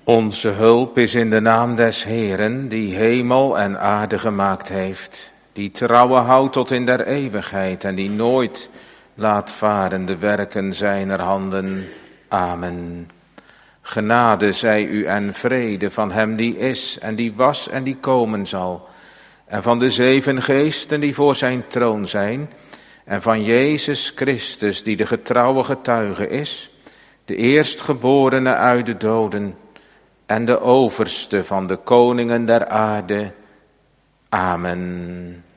Onze hulp is in de naam des Heeren, die hemel en aarde gemaakt heeft, die trouwe houdt tot in der eeuwigheid en die nooit laat varen de werken zijner handen. Amen. Genade zij u en vrede van hem die is en die was en die komen zal, en van de 7 geesten die voor zijn troon zijn, en van Jezus Christus die de getrouwe getuige is, de eerstgeborene uit de doden en de overste van de koningen der aarde. Amen.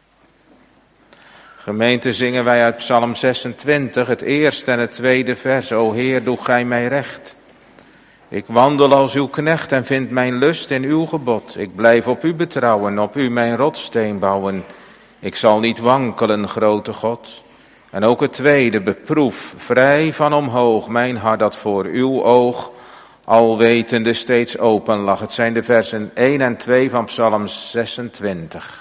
Gemeente, zingen wij uit Psalm 26, het eerste en het tweede vers. O Heer, doe gij mij recht. Ik wandel als uw knecht en vind mijn lust in uw gebod. Ik blijf op u betrouwen, op u mijn rotssteen bouwen. Ik zal niet wankelen, grote God. En ook het tweede, beproef, vrij van omhoog, mijn hart dat voor uw oog, alwetende steeds open lag. Het zijn de versen 1 en 2 van Psalm 26.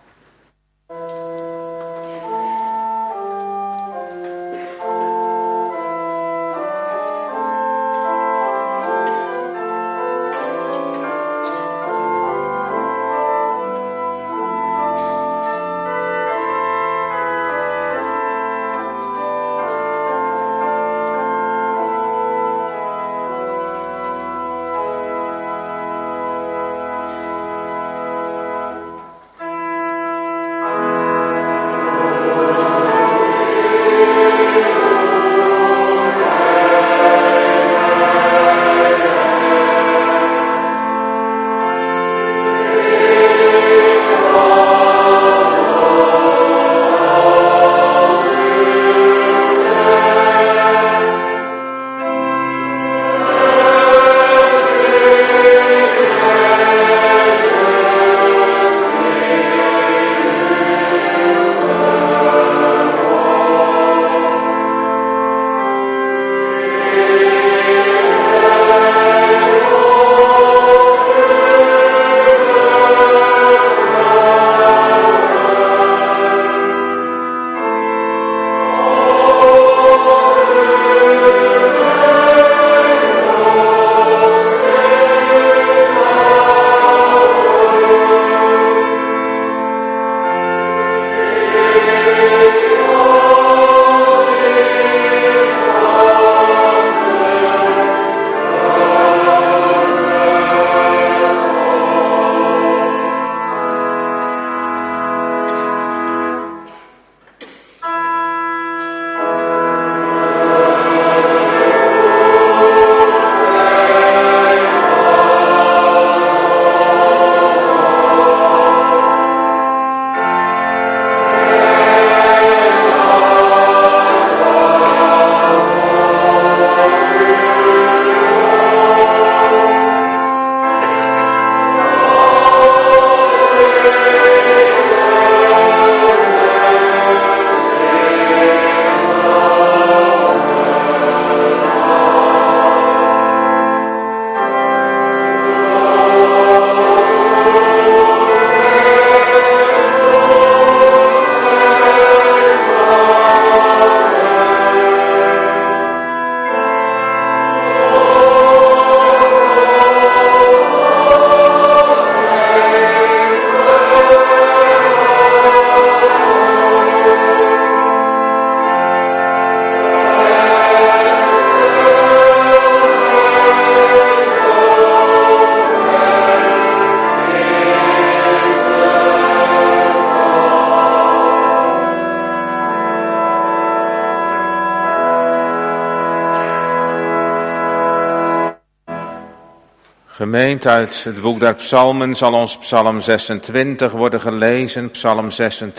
Gemeente, uit het boek der psalmen zal ons psalm 26 worden gelezen, psalm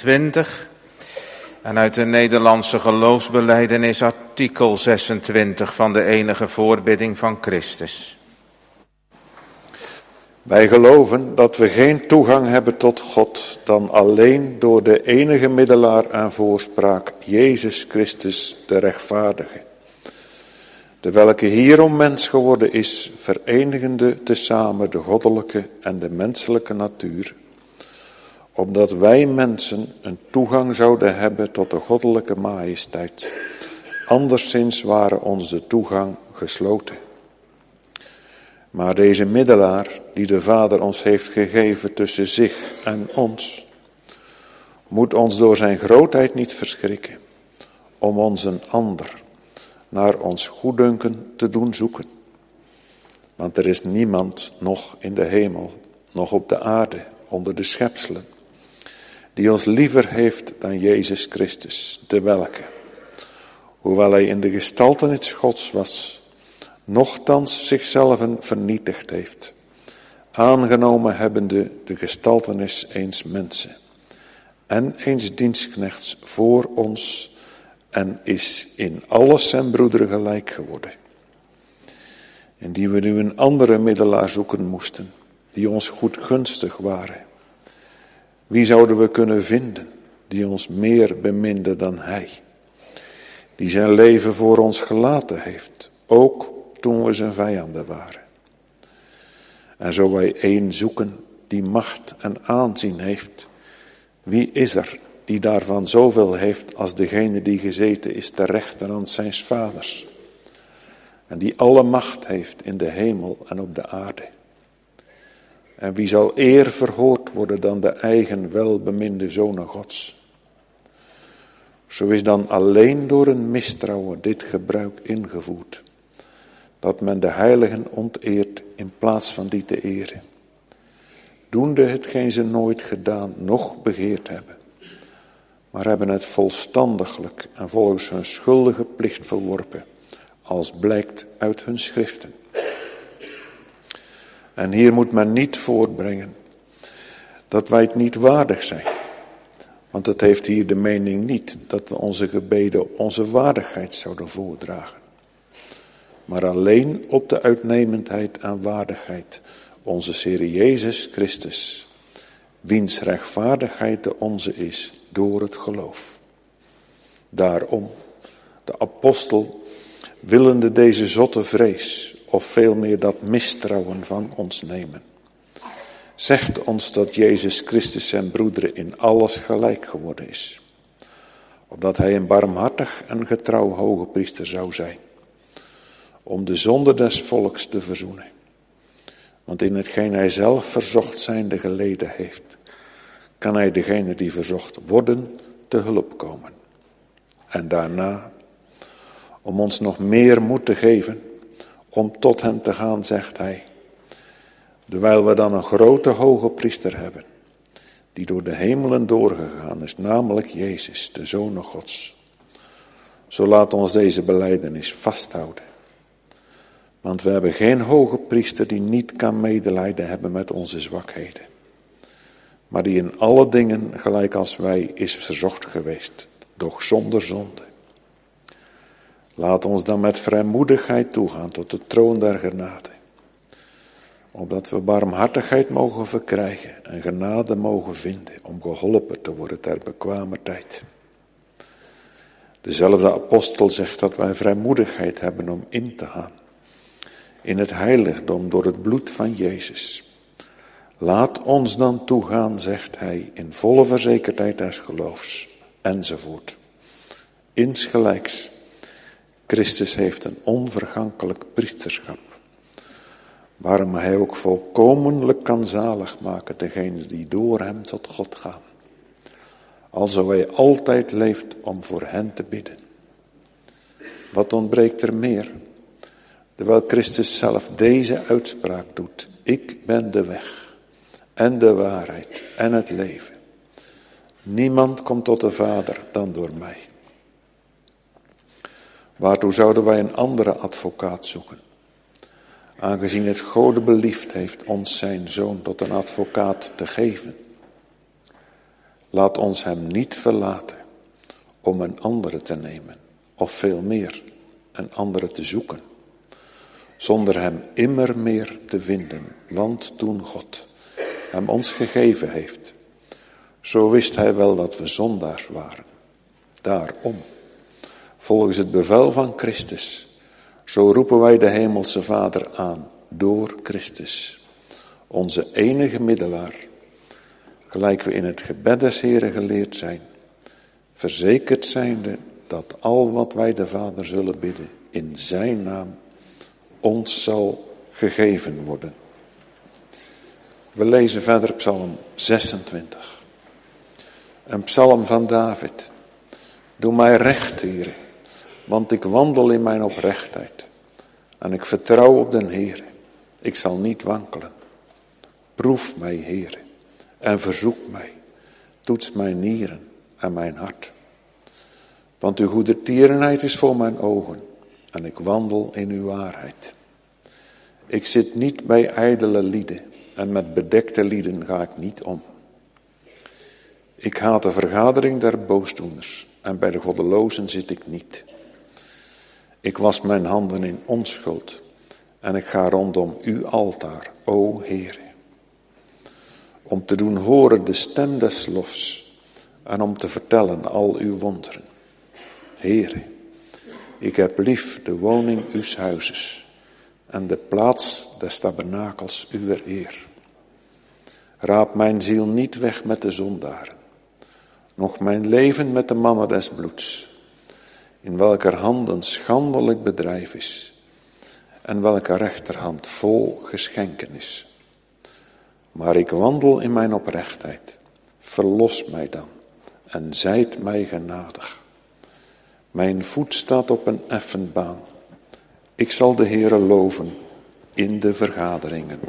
26. En uit de Nederlandse geloofsbelijdenis artikel 26 van de enige voorbidding van Christus. Wij geloven dat we geen toegang hebben tot God dan alleen door de enige middelaar en voorspraak, Jezus Christus de rechtvaardige. De welke hierom mens geworden is, verenigende tezamen de goddelijke en de menselijke natuur, opdat wij mensen een toegang zouden hebben tot de goddelijke majesteit. Anderszins waren ons de toegang gesloten. Maar deze middelaar die de Vader ons heeft gegeven tussen zich en ons, moet ons door zijn grootheid niet verschrikken, om ons een ander naar ons goeddunken te doen zoeken. Want er is niemand, nog in de hemel, nog op de aarde, onder de schepselen, die ons liever heeft dan Jezus Christus, de welke, hoewel hij in de gestaltenis Gods was, nochtans zichzelf vernietigd heeft, aangenomen hebbende de gestaltenis eens mensen en eens dienstknechts voor ons, en is in alles zijn broeder gelijk geworden. Indien we nu een andere middelaar zoeken moesten, die ons goedgunstig waren, wie zouden we kunnen vinden die ons meer beminde dan hij, die zijn leven voor ons gelaten heeft, ook toen we zijn vijanden waren. En zo wij één zoeken die macht en aanzien heeft, wie is er die daarvan zoveel heeft als degene die gezeten is ter rechterhand zijns vaders, en die alle macht heeft in de hemel en op de aarde? En wie zal eer verhoord worden dan de eigen welbeminde zonen Gods? Zo is dan alleen door een mistrouwen dit gebruik ingevoerd, dat men de heiligen onteert in plaats van die te eren, doende hetgeen ze nooit gedaan, noch begeerd hebben, maar hebben het volstandiglijk en volgens hun schuldige plicht verworpen, als blijkt uit hun schriften. En hier moet men niet voortbrengen dat wij het niet waardig zijn, want het heeft hier de mening niet dat we onze gebeden op onze waardigheid zouden voordragen, maar alleen op de uitnemendheid en waardigheid onze Heer Jezus Christus, wiens rechtvaardigheid de onze is door het geloof. Daarom, de apostel, willende deze zotte vrees, of veel meer dat mistrouwen van ons nemen, zegt ons dat Jezus Christus zijn broeder in alles gelijk geworden is, opdat hij een barmhartig en getrouw hoge priester zou zijn, om de zonde des volks te verzoenen. Want in hetgeen hij zelf verzocht zijnde geleden heeft, kan hij degene die verzocht worden te hulp komen. En daarna, om ons nog meer moed te geven, om tot hem te gaan, zegt hij, terwijl we dan een grote hoge priester hebben, die door de hemelen doorgegaan is, namelijk Jezus, de Zoon Gods. Zo laat ons deze belijdenis vasthouden. Want we hebben geen hoge priester die niet kan medelijden hebben met onze zwakheden, maar die in alle dingen, gelijk als wij, is verzocht geweest, doch zonder zonde. Laat ons dan met vrijmoedigheid toegaan tot de troon der genade, opdat we barmhartigheid mogen verkrijgen en genade mogen vinden om geholpen te worden ter bekwamer tijd. Dezelfde apostel zegt dat wij vrijmoedigheid hebben om in te gaan in het heiligdom door het bloed van Jezus. Laat ons dan toegaan, zegt hij, in volle verzekerdheid des geloofs, enzovoort. Insgelijks, Christus heeft een onvergankelijk priesterschap, waarom hij ook volkomenlijk kan zalig maken degene die door hem tot God gaan, alzo hij altijd leeft om voor hen te bidden. Wat ontbreekt er meer? Terwijl Christus zelf deze uitspraak doet: ik ben de weg en de waarheid en het leven. Niemand komt tot de Vader dan door mij. Waartoe zouden wij een andere advocaat zoeken? Aangezien het Gode beliefd heeft ons zijn Zoon tot een advocaat te geven. Laat ons hem niet verlaten om een andere te nemen, of veel meer een andere te zoeken, zonder hem immer meer te vinden, want toen God hem ons gegeven heeft, zo wist hij wel dat we zondaars waren. Daarom, volgens het bevel van Christus, zo roepen wij de hemelse Vader aan door Christus, onze enige middelaar, gelijk we in het gebed des Heren geleerd zijn, verzekerd zijnde dat al wat wij de Vader zullen bidden in zijn naam ons zal gegeven worden. We lezen verder Psalm 26. Een psalm van David. Doe mij recht, Heere, want ik wandel in mijn oprechtheid. En ik vertrouw op den Heere. Ik zal niet wankelen. Proef mij, Heere, en verzoek mij. Toets mijn nieren en mijn hart. Want uw goedertierenheid is voor mijn ogen. En ik wandel in uw waarheid. Ik zit niet bij ijdele lieden. En met bedekte lieden ga ik niet om. Ik haat de vergadering der boosdoeners. En bij de goddelozen zit ik niet. Ik was mijn handen in onschuld. En ik ga rondom uw altaar, o Heere. Om te doen horen de stem des lofs. En om te vertellen al uw wonderen. Heere, ik heb lief de woning uws huizes. En de plaats des tabernakels uwer eer. Raap mijn ziel niet weg met de zondaren. Nog mijn leven met de mannen des bloeds. In welker hand een schandelijk bedrijf is. En welke rechterhand vol geschenken is. Maar ik wandel in mijn oprechtheid. Verlos mij dan. En zijt mij genadig. Mijn voet staat op een effen baan. Ik zal de Heere loven in de vergaderingen.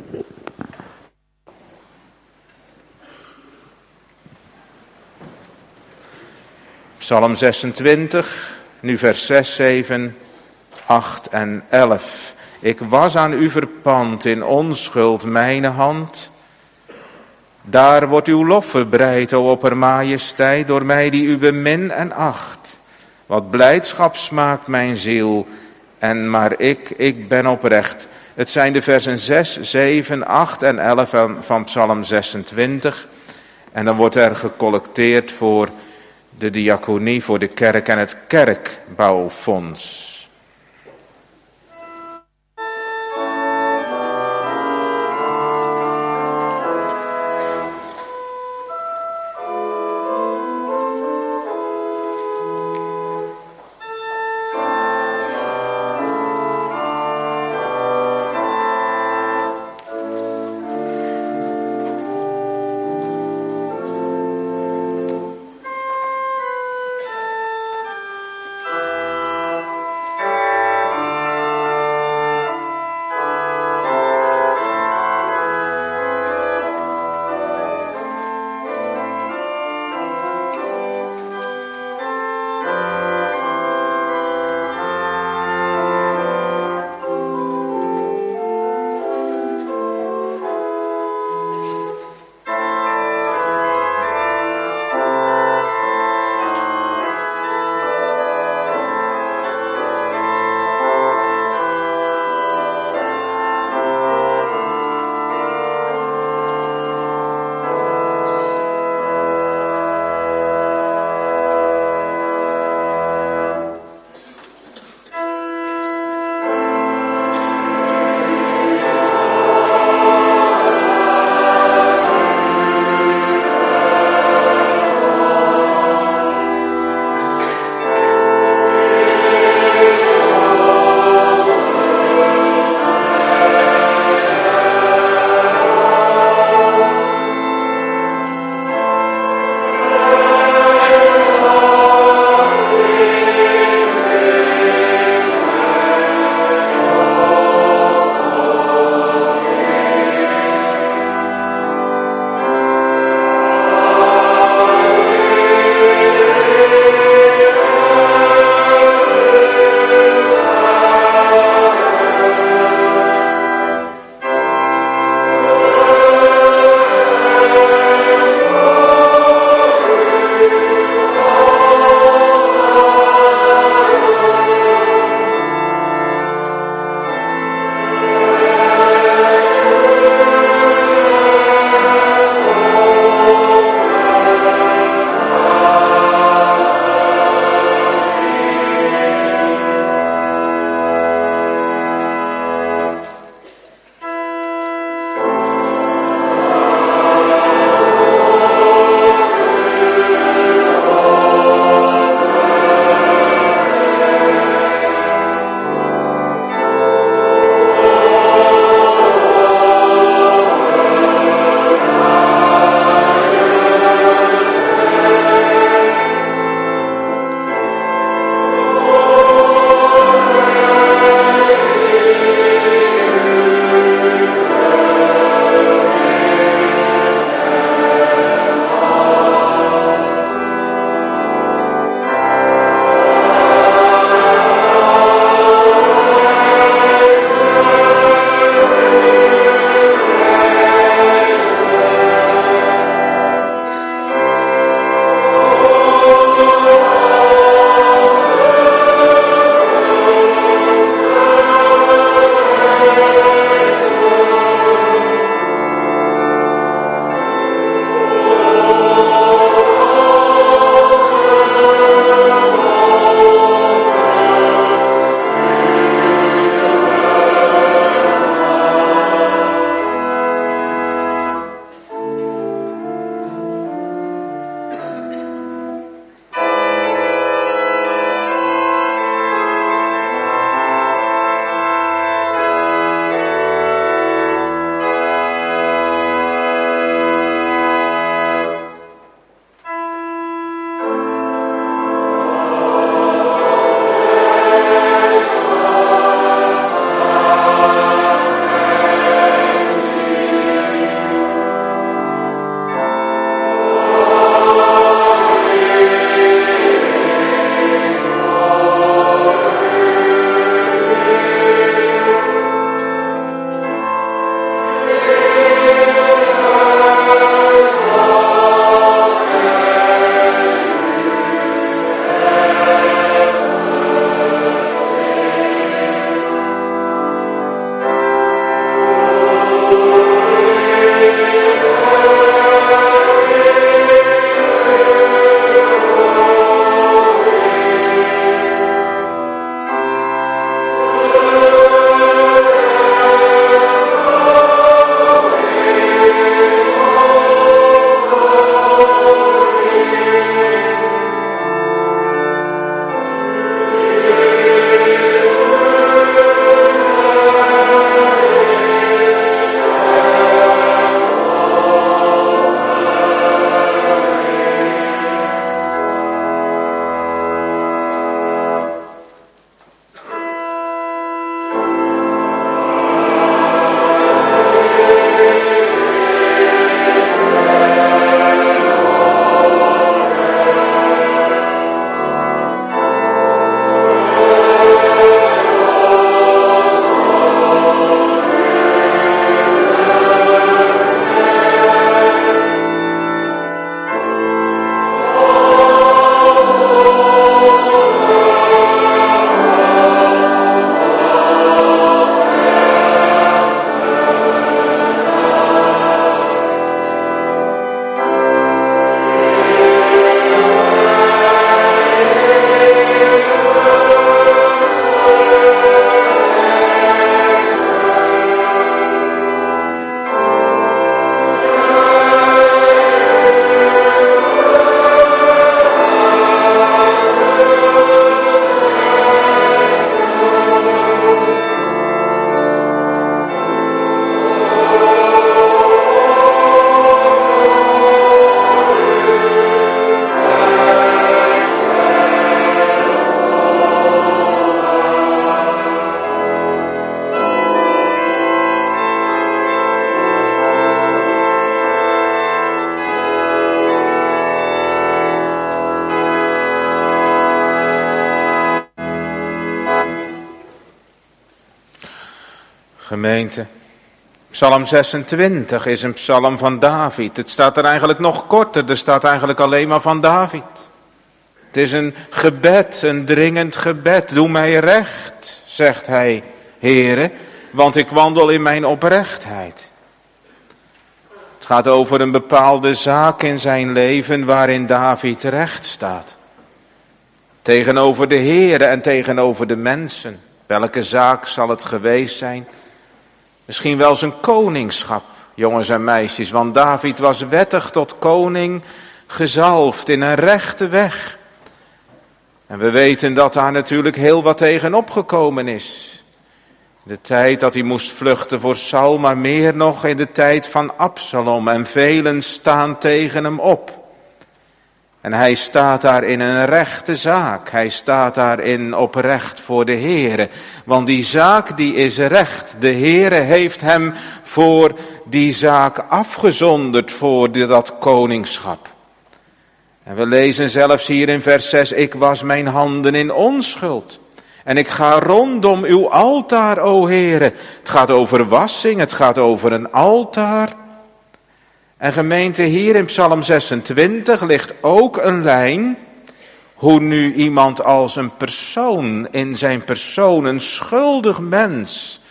Psalm 26, nu vers 6, 7, 8 en 11. Ik was aan u verpand in onschuld mijne hand. Daar wordt uw lof verbreid, o oppermajesteit, door mij die u bemin en acht. Wat blijdschap smaakt mijn ziel, en maar ik ben oprecht. Het zijn de versen 6, 7, 8 en 11 van Psalm 26. En dan wordt er gecollecteerd voor de diaconie, voor de kerk en het kerkbouwfonds. Gemeente, Psalm 26 is een psalm van David. Het staat er eigenlijk nog korter, er staat eigenlijk alleen maar van David. Het is een gebed, een dringend gebed. Doe mij recht, zegt hij, Heere, want ik wandel in mijn oprechtheid. Het gaat over een bepaalde zaak in zijn leven waarin David recht staat. Tegenover de Heere en tegenover de mensen. Welke zaak zal het geweest zijn? Misschien wel zijn koningschap, jongens en meisjes. Want David was wettig tot koning gezalfd in een rechte weg. En we weten dat daar natuurlijk heel wat tegenop gekomen is. De tijd dat hij moest vluchten voor Saul, maar meer nog in de tijd van Absalom. En velen staan tegen hem op. En hij staat daar in een rechte zaak. Hij staat daarin oprecht voor de Heere. Want die zaak die is recht. De Heere heeft hem voor die zaak afgezonderd voor dat koningschap. En we lezen zelfs hier in vers 6. Ik was mijn handen in onschuld. En ik ga rondom uw altaar, o Heere. Het gaat over wassing, het gaat over een altaar. En gemeente, hier in Psalm 26 ligt ook een lijn. Hoe nu iemand als een persoon in zijn persoon, een schuldig mens,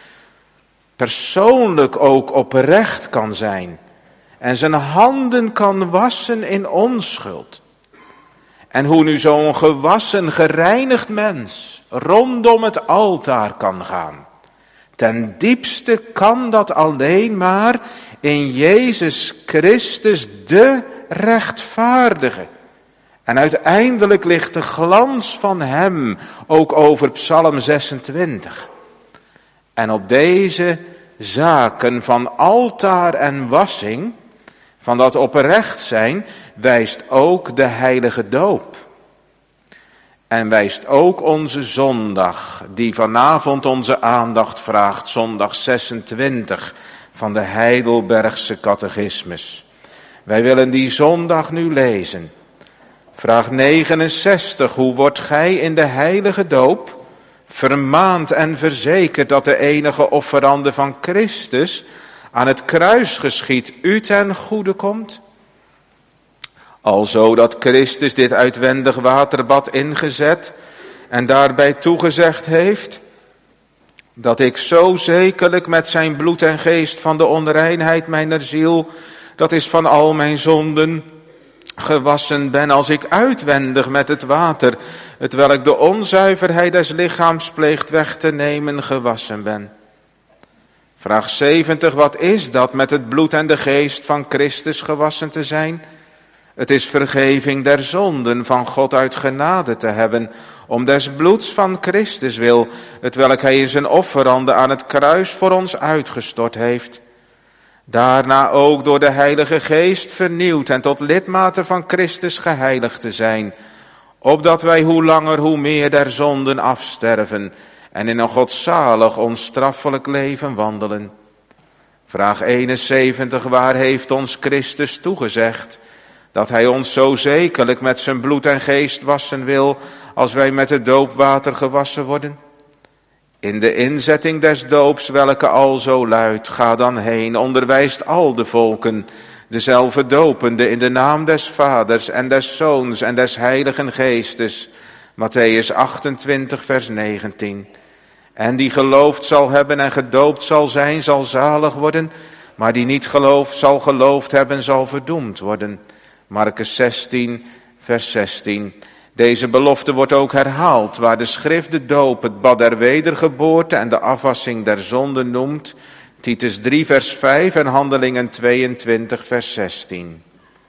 persoonlijk ook oprecht kan zijn. En zijn handen kan wassen in onschuld. En hoe nu zo'n gewassen, gereinigd mens rondom het altaar kan gaan. Ten diepste kan dat alleen maar in Jezus Christus, de rechtvaardige. En uiteindelijk ligt de glans van hem ook over Psalm 26. En op deze zaken van altaar en wassing, van dat oprecht zijn, wijst ook de heilige doop. En wijst ook onze zondag, die vanavond onze aandacht vraagt, zondag 26 van de Heidelbergse catechismus. Wij willen die zondag nu lezen. Vraag 69, hoe wordt gij in de heilige doop vermaand en verzekerd dat de enige offerande van Christus aan het kruis geschied u ten goede komt? Alzo dat Christus dit uitwendig waterbad ingezet en daarbij toegezegd heeft, dat ik zo zekerlijk met zijn bloed en geest van de onreinheid mijner ziel, dat is van al mijn zonden, gewassen ben als ik uitwendig met het water, hetwelk de onzuiverheid des lichaams pleegt weg te nemen, gewassen ben. Vraag 70, wat is dat met het bloed en de geest van Christus gewassen te zijn? Het is vergeving der zonden van God uit genade te hebben, om des bloeds van Christus wil, hetwelk hij in zijn offerande aan het kruis voor ons uitgestort heeft. Daarna ook door de Heilige Geest vernieuwd en tot lidmaten van Christus geheiligd te zijn, opdat wij hoe langer hoe meer der zonden afsterven en in een godzalig onstraffelijk leven wandelen. Vraag 71, waar heeft ons Christus toegezegd dat hij ons zo zekerlijk met zijn bloed en geest wassen wil, als wij met het doopwater gewassen worden? In de inzetting des doops, welke alzo luidt, ga dan heen, onderwijst al de volken, dezelfde dopende in de naam des Vaders en des Zoons en des Heiligen Geestes. Matthäus 28 vers 19. En die geloofd zal hebben en gedoopt zal zijn, zal zalig worden, maar die niet gelooft, zal geloofd hebben, zal verdoemd worden. Markus 16 vers 16. Deze belofte wordt ook herhaald, waar de schrift de doop, het bad der wedergeboorte en de afwassing der zonde noemt. Titus 3 vers 5 en Handelingen 22 vers 16.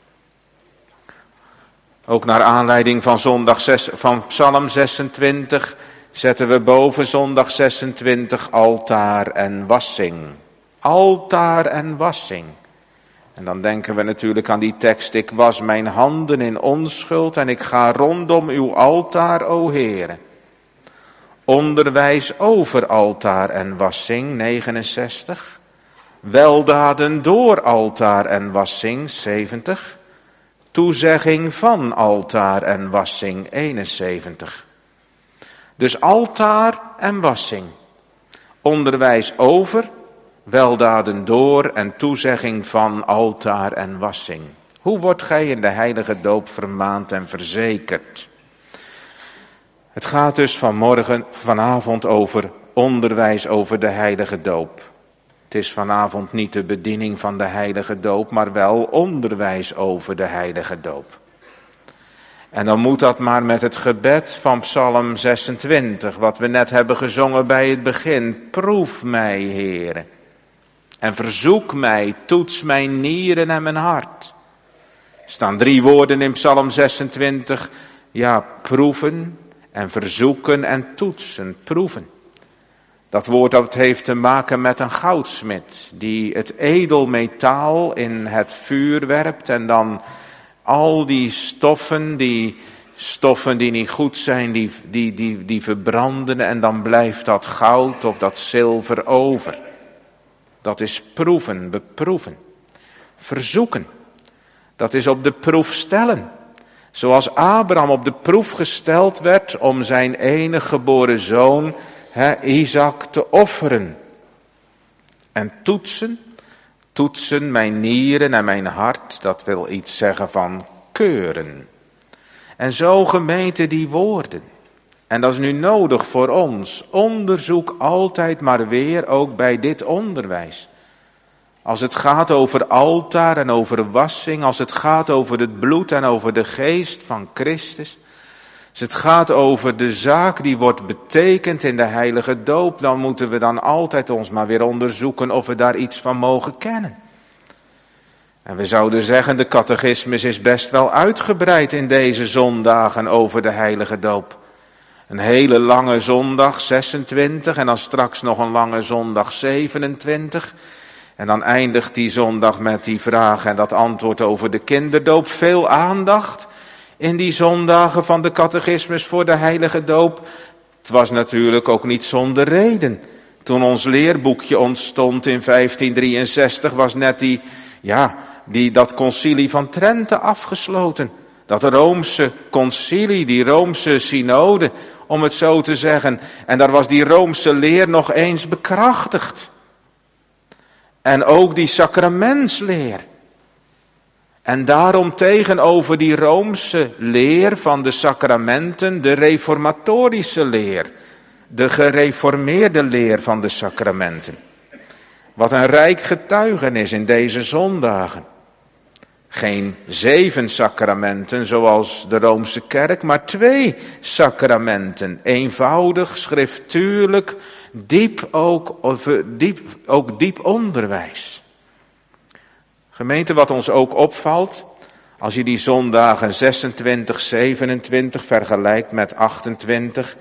Ook naar aanleiding van Psalm 26 zetten we boven zondag 26 altaar en wassing. Altaar en wassing. En dan denken we natuurlijk aan die tekst, ik was mijn handen in onschuld en ik ga rondom uw altaar, o Heere. Onderwijs over altaar en wassing, 69. Weldaden door altaar en wassing, 70. Toezegging van altaar en wassing, 71. Dus altaar en wassing. Onderwijs over weldaden door en toezegging van altaar en wassing. Hoe wordt gij in de heilige doop vermaand en verzekerd? Het gaat dus vanavond over onderwijs over de heilige doop. Het is vanavond niet de bediening van de heilige doop, maar wel onderwijs over de heilige doop. En dan moet dat maar met het gebed van Psalm 26, wat we net hebben gezongen bij het begin. Proef mij, Heere, en verzoek mij, toets mijn nieren en mijn hart. Er staan 3 woorden in Psalm 26, proeven en verzoeken en toetsen, proeven. Dat woord dat heeft te maken met een goudsmid die het edelmetaal in het vuur werpt en dan al die stoffen die niet goed zijn, die verbranden en dan blijft dat goud of dat zilver over. Dat is proeven, beproeven. Verzoeken, dat is op de proef stellen. Zoals Abraham op de proef gesteld werd om zijn enige geboren zoon, Isaac, te offeren. En toetsen mijn nieren en mijn hart, dat wil iets zeggen van keuren. En zo gemeente die woorden. En dat is nu nodig voor ons. Onderzoek altijd maar weer, ook bij dit onderwijs. Als het gaat over altaar en over wassing, als het gaat over het bloed en over de geest van Christus, als het gaat over de zaak die wordt betekend in de heilige doop, dan moeten we dan altijd ons maar weer onderzoeken of we daar iets van mogen kennen. En we zouden zeggen, de catechismus is best wel uitgebreid in deze zondagen over de heilige doop. Een hele lange zondag, 26, en dan straks nog een lange zondag, 27. En dan eindigt die zondag met die vraag en dat antwoord over de kinderdoop. Veel aandacht in die zondagen van de catechismus voor de heilige doop. Het was natuurlijk ook niet zonder reden. Toen ons leerboekje ontstond in 1563 was net dat concilie van Trente afgesloten. Dat Roomse concilie, die Roomse synode, om het zo te zeggen. En daar was die Roomse leer nog eens bekrachtigd. En ook die sacramentsleer. En daarom tegenover die Roomse leer van de sacramenten de reformatorische leer. De gereformeerde leer van de sacramenten. Wat een rijk getuigenis in deze zondagen. Geen 7 sacramenten zoals de Roomse kerk, maar 2 sacramenten. Eenvoudig, schriftuurlijk, diep onderwijs. Gemeente, wat ons ook opvalt, als je die zondagen 26, 27 vergelijkt met 28,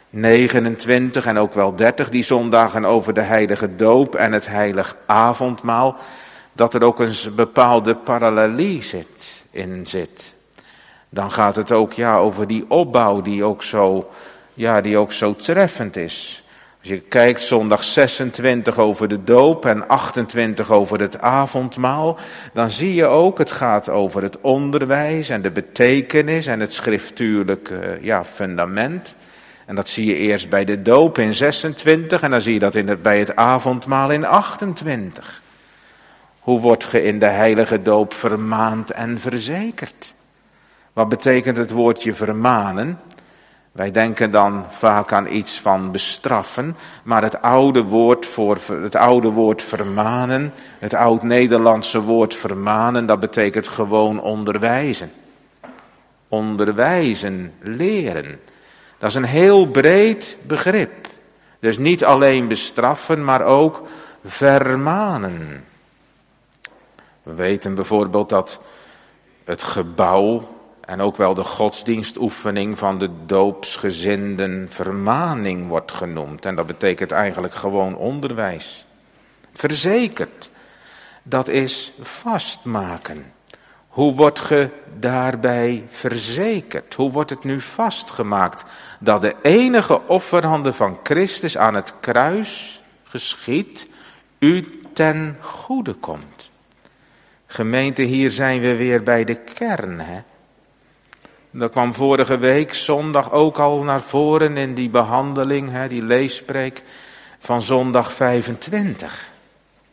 29 en ook wel 30, die zondagen over de heilige doop en het heilig avondmaal, dat er ook een bepaalde parallelie zit. Dan gaat het ook over die opbouw die ook zo treffend is. Als je kijkt zondag 26 over de doop en 28 over het avondmaal, dan zie je ook, het gaat over het onderwijs en de betekenis en het schriftuurlijke fundament. En dat zie je eerst bij de doop in 26 en dan zie je dat bij het avondmaal in 28. Hoe wordt ge in de heilige doop vermaand en verzekerd? Wat betekent het woordje vermanen? Wij denken dan vaak aan iets van bestraffen, maar het oude woord vermanen, het oud-Nederlandse woord vermanen, dat betekent gewoon onderwijzen. Onderwijzen, leren. Dat is een heel breed begrip. Dus niet alleen bestraffen, maar ook vermanen. We weten bijvoorbeeld dat het gebouw en ook wel de godsdienstoefening van de doopsgezinden vermaning wordt genoemd. En dat betekent eigenlijk gewoon onderwijs. Verzekerd, dat is vastmaken. Hoe wordt ge daarbij verzekerd? Hoe wordt het nu vastgemaakt dat de enige offerhande van Christus aan het kruis geschied u ten goede komt? Gemeente, hier zijn we weer bij de kern, hè? Dat kwam vorige week zondag ook al naar voren in die behandeling, die leespreek van zondag 25.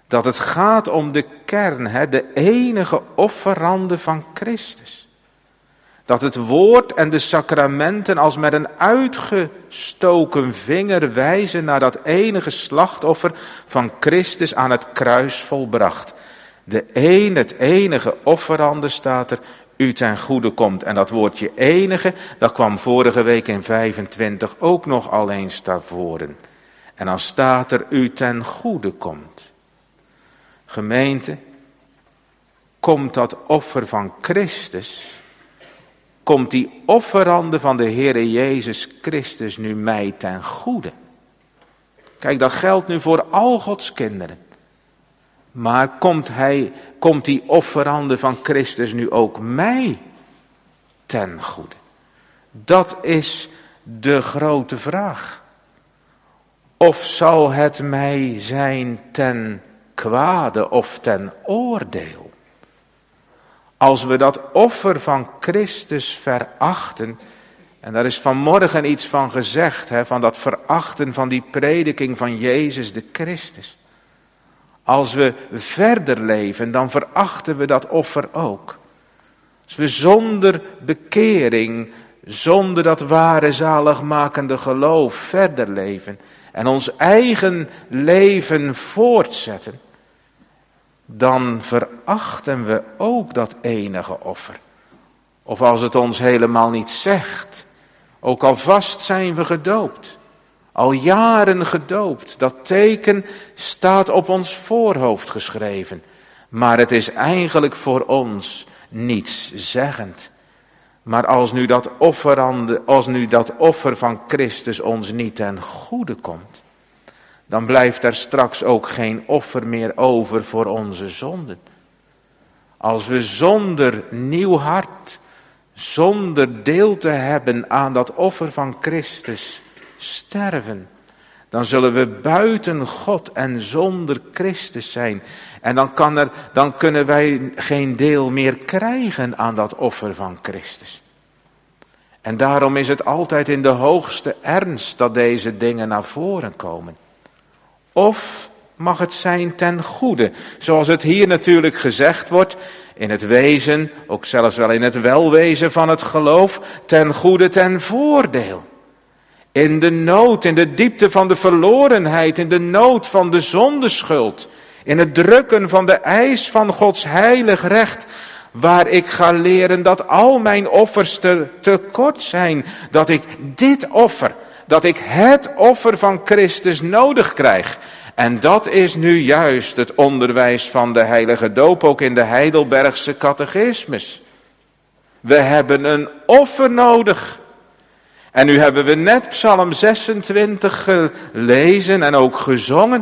Dat het gaat om de kern, de enige offerande van Christus. Dat het woord en de sacramenten als met een uitgestoken vinger wijzen naar dat enige slachtoffer van Christus aan het kruis volbracht. Het enige offerande staat er, u ten goede komt. En dat woordje enige, dat kwam vorige week in 25 ook nog al eens naar voren. En dan staat er, u ten goede komt. Gemeente, komt dat offer van Christus, komt die offerande van de Heere Jezus Christus nu mij ten goede? Kijk, dat geldt nu voor al Gods kinderen. Maar komt die offerande van Christus nu ook mij ten goede? Dat is de grote vraag. Of zal het mij zijn ten kwade of ten oordeel? Als we dat offer van Christus verachten, en daar is vanmorgen iets van gezegd, van dat verachten van die prediking van Jezus de Christus. Als we verder leven, dan verachten we dat offer ook. Als we zonder bekering, zonder dat ware zaligmakende geloof verder leven en ons eigen leven voortzetten, dan verachten we ook dat enige offer. Of als het ons helemaal niet zegt, ook alvast zijn we gedoopt. Al jaren gedoopt, dat teken staat op ons voorhoofd geschreven. Maar het is eigenlijk voor ons niets zeggend. Maar als nu dat offer van Christus ons niet ten goede komt, dan blijft er straks ook geen offer meer over voor onze zonden. Als we zonder nieuw hart, zonder deel te hebben aan dat offer van Christus sterven, dan zullen we buiten God en zonder Christus zijn. En dan kunnen wij geen deel meer krijgen aan dat offer van Christus. En daarom is het altijd in de hoogste ernst dat deze dingen naar voren komen. Of mag het zijn ten goede, zoals het hier natuurlijk gezegd wordt, in het wezen, ook zelfs wel in het welwezen van het geloof, ten goede, ten voordeel. In de nood, in de diepte van de verlorenheid, in de nood van de zondeschuld, in het drukken van de eis van Gods heilig recht, waar ik ga leren dat al mijn offers te kort zijn, dat ik het offer van Christus nodig krijg. En dat is nu juist het onderwijs van de heilige doop, ook in de Heidelbergse catechismus. We hebben een offer nodig. En nu hebben we net Psalm 26 gelezen en ook gezongen.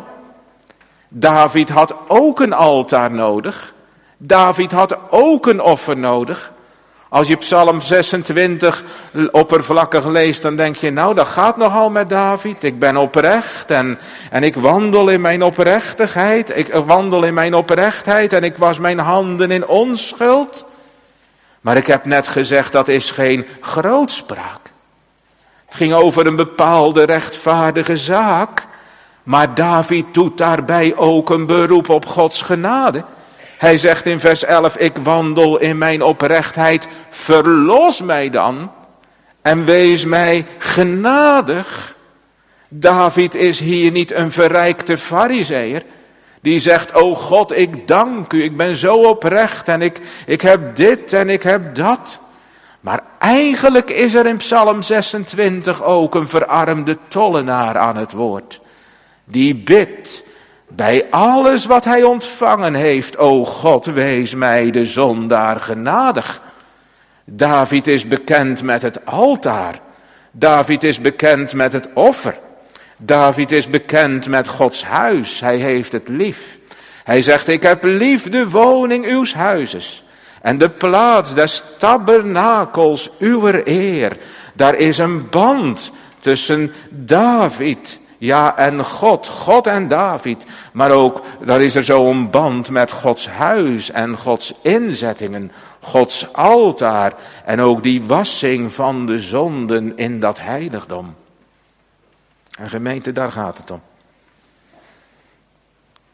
David had ook een altaar nodig. David had ook een offer nodig. Als je Psalm 26 oppervlakkig leest, dan denk je, nou dat gaat nogal met David. Ik ben oprecht en ik wandel in mijn oprechtheid. Ik wandel in mijn oprechtheid en ik was mijn handen in onschuld. Maar ik heb net gezegd, dat is geen grootspraak. Het ging over een bepaalde rechtvaardige zaak. Maar David doet daarbij ook een beroep op Gods genade. Hij zegt in vers 11, ik wandel in mijn oprechtheid, verlos mij dan en wees mij genadig. David is hier niet een verrijkte farizeeër die zegt, o God, ik dank u, ik ben zo oprecht en ik heb dit en ik heb dat. Maar eigenlijk is er in Psalm 26 ook een verarmde tollenaar aan het woord. Die bidt bij alles wat hij ontvangen heeft, o God, wees mij de zondaar genadig. David is bekend met het altaar. David is bekend met het offer. David is bekend met Gods huis. Hij heeft het lief. Hij zegt, ik heb lief de woning uws huizes. En de plaats des tabernakels uwer eer. Daar is een band tussen David, ja, en God en David. Maar ook, daar is er zo'n band met Gods huis en Gods inzettingen, Gods altaar. En ook die wassing van de zonden in dat heiligdom. En gemeente, daar gaat het om.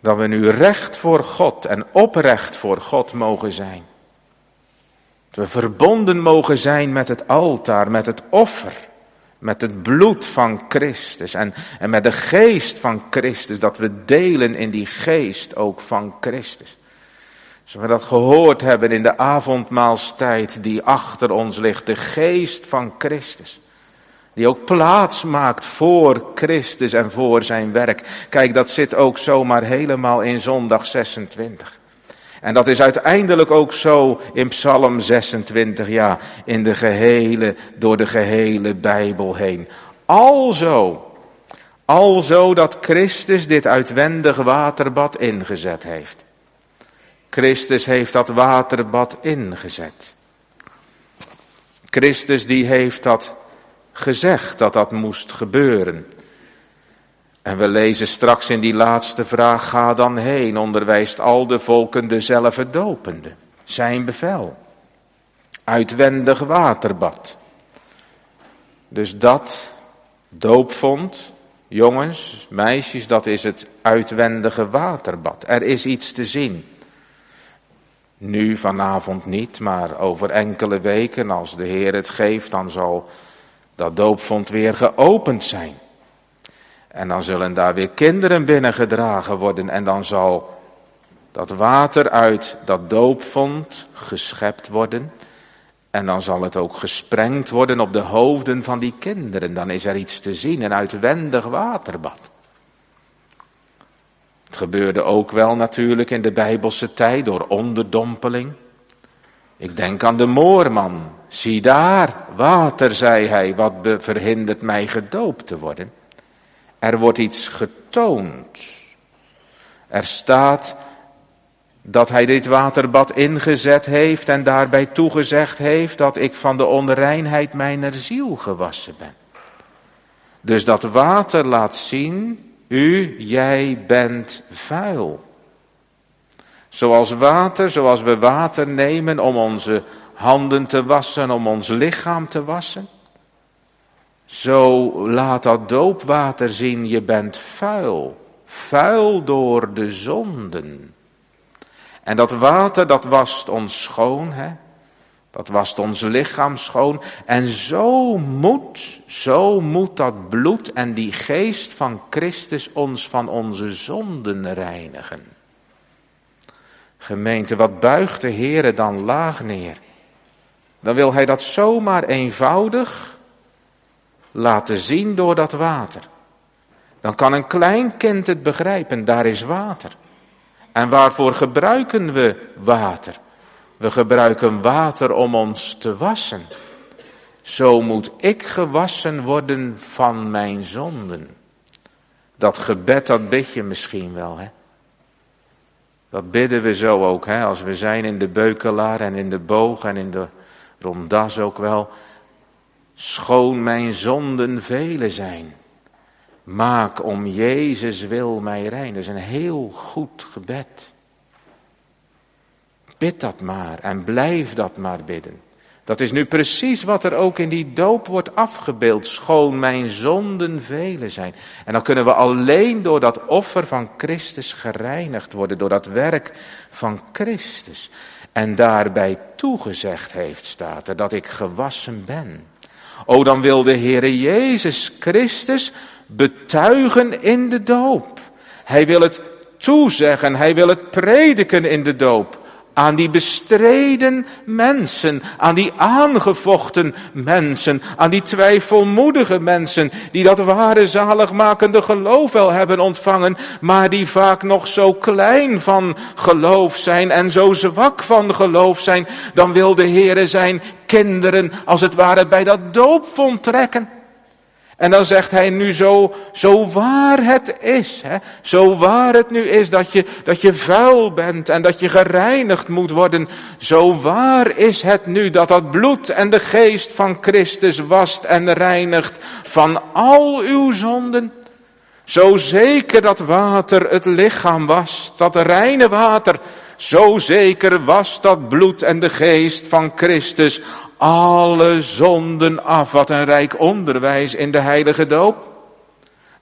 Dat we nu recht voor God en oprecht voor God mogen zijn. Dat we verbonden mogen zijn met het altaar, met het offer, met het bloed van Christus en met de geest van Christus. Dat we delen in die geest ook van Christus. Zoals we dat gehoord hebben in de avondmaalstijd die achter ons ligt. De geest van Christus. Die ook plaats maakt voor Christus en voor zijn werk. Kijk, dat zit ook zomaar helemaal in zondag 26. En dat is uiteindelijk ook zo in Psalm 26, ja, door de gehele Bijbel heen. Alzo dat Christus dit uitwendig waterbad ingezet heeft. Christus heeft dat waterbad ingezet. Christus die heeft dat gezegd dat dat moest gebeuren. En we lezen straks in die laatste vraag, ga dan heen, onderwijst al de volken dezelfde dopende. Zijn bevel. Uitwendig waterbad. Dus dat doopvond, jongens, meisjes, dat is het uitwendige waterbad. Er is iets te zien. Nu vanavond niet, maar over enkele weken, als de Heer het geeft, dan zal dat doopvond weer geopend zijn. En dan zullen daar weer kinderen binnengedragen worden. En dan zal dat water uit dat doopvond geschept worden. En dan zal het ook gesprengd worden op de hoofden van die kinderen. Dan is er iets te zien, een uitwendig waterbad. Het gebeurde ook wel natuurlijk in de Bijbelse tijd door onderdompeling. Ik denk aan de moorman. Zie daar, water, zei hij, wat verhindert mij gedoopt te worden. Er wordt iets getoond. Er staat dat hij dit waterbad ingezet heeft en daarbij toegezegd heeft dat ik van de onreinheid mijner ziel gewassen ben. Dus dat water laat zien, jij bent vuil. Zoals we water nemen om onze handen te wassen, om ons lichaam te wassen. Zo laat dat doopwater zien, je bent vuil. Vuil door de zonden. En dat water, dat wast ons schoon, hè? Dat wast ons lichaam schoon. En zo moet dat bloed en die geest van Christus ons van onze zonden reinigen. Gemeente, wat buigt de Heere dan laag neer? Dan wil hij dat zomaar eenvoudig laten zien door dat water. Dan kan een klein kind het begrijpen, daar is water. En waarvoor gebruiken we water? We gebruiken water om ons te wassen. Zo moet ik gewassen worden van mijn zonden. Dat gebed, dat bid je misschien wel, hè? Dat bidden we zo ook, hè? Als we zijn in de Beukelaar en in de Boog en in de Rondas ook wel. Schoon mijn zonden vele zijn. Maak om Jezus wil mij rein. Dat is een heel goed gebed. Bid dat maar en blijf dat maar bidden. Dat is nu precies wat er ook in die doop wordt afgebeeld. Schoon mijn zonden vele zijn. En dan kunnen we alleen door dat offer van Christus gereinigd worden. Door dat werk van Christus. En daarbij toegezegd heeft, staat er, dat ik gewassen ben. O, dan wil de Heere Jezus Christus betuigen in de doop. Hij wil het toezeggen, hij wil het prediken in de doop. Aan die bestreden mensen, aan die aangevochten mensen, aan die twijfelmoedige mensen, die dat ware zaligmakende geloof wel hebben ontvangen, maar die vaak nog zo klein van geloof zijn en zo zwak van geloof zijn, dan wil de Heere zijn kinderen als het ware bij dat doopvond trekken. En dan zegt hij nu zo waar het is, hè, zo waar het nu is dat je vuil bent en dat je gereinigd moet worden, zo waar is het nu dat dat bloed en de geest van Christus wast en reinigt van al uw zonden. Zo zeker dat water het lichaam wast, dat reine water, zo zeker wast dat bloed en de geest van Christus alle zonden af. Wat een rijk onderwijs in de heilige doop.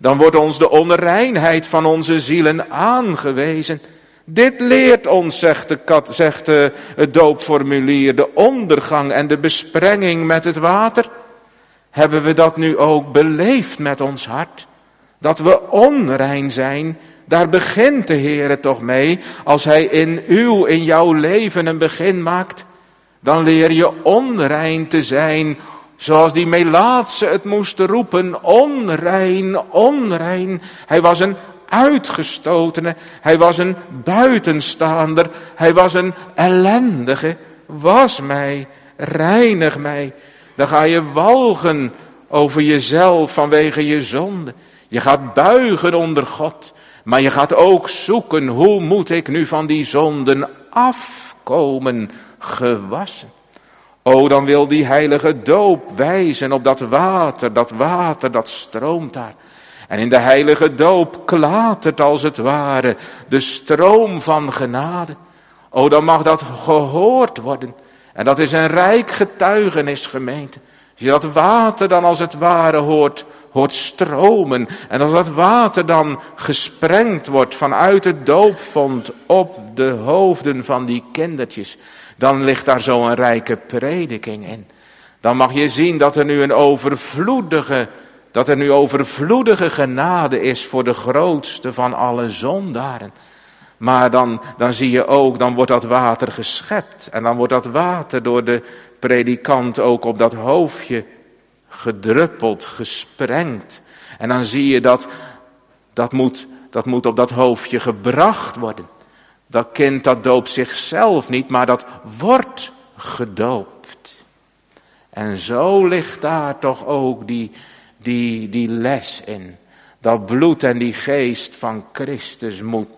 Dan wordt ons de onreinheid van onze zielen aangewezen. Dit leert ons, zegt het doopformulier, de ondergang en de besprenging met het water. Hebben we dat nu ook beleefd met ons hart? Dat we onrein zijn, daar begint de Heere toch mee. Als Hij in jouw leven een begin maakt, dan leer je onrein te zijn. Zoals die Melaatse het moest roepen, onrein, onrein. Hij was een uitgestotene, hij was een buitenstaander, hij was een ellendige. Was mij, reinig mij. Dan ga je walgen over jezelf vanwege je zonde. Je gaat buigen onder God, maar je gaat ook zoeken, hoe moet ik nu van die zonden afkomen, gewassen. O, dan wil die heilige doop wijzen op dat water dat stroomt daar. En in de heilige doop klatert als het ware de stroom van genade. O, dan mag dat gehoord worden. En dat is een rijk getuigenis, gemeente. Als je dat water dan als het ware hoort stromen. En als dat water dan gesprengd wordt vanuit het doopvont op de hoofden van die kindertjes. Dan ligt daar zo'n rijke prediking in. Dan mag je zien dat er nu overvloedige genade is voor de grootste van alle zondaren. Maar dan zie je ook, dan wordt dat water geschept. En dan wordt dat water door de predikant ook op dat hoofdje gedruppeld, gesprengd. En dan zie je dat moet op dat hoofdje gebracht worden. Dat kind dat doopt zichzelf niet, maar dat wordt gedoopt. En zo ligt daar toch ook die les in. Dat bloed en die geest van Christus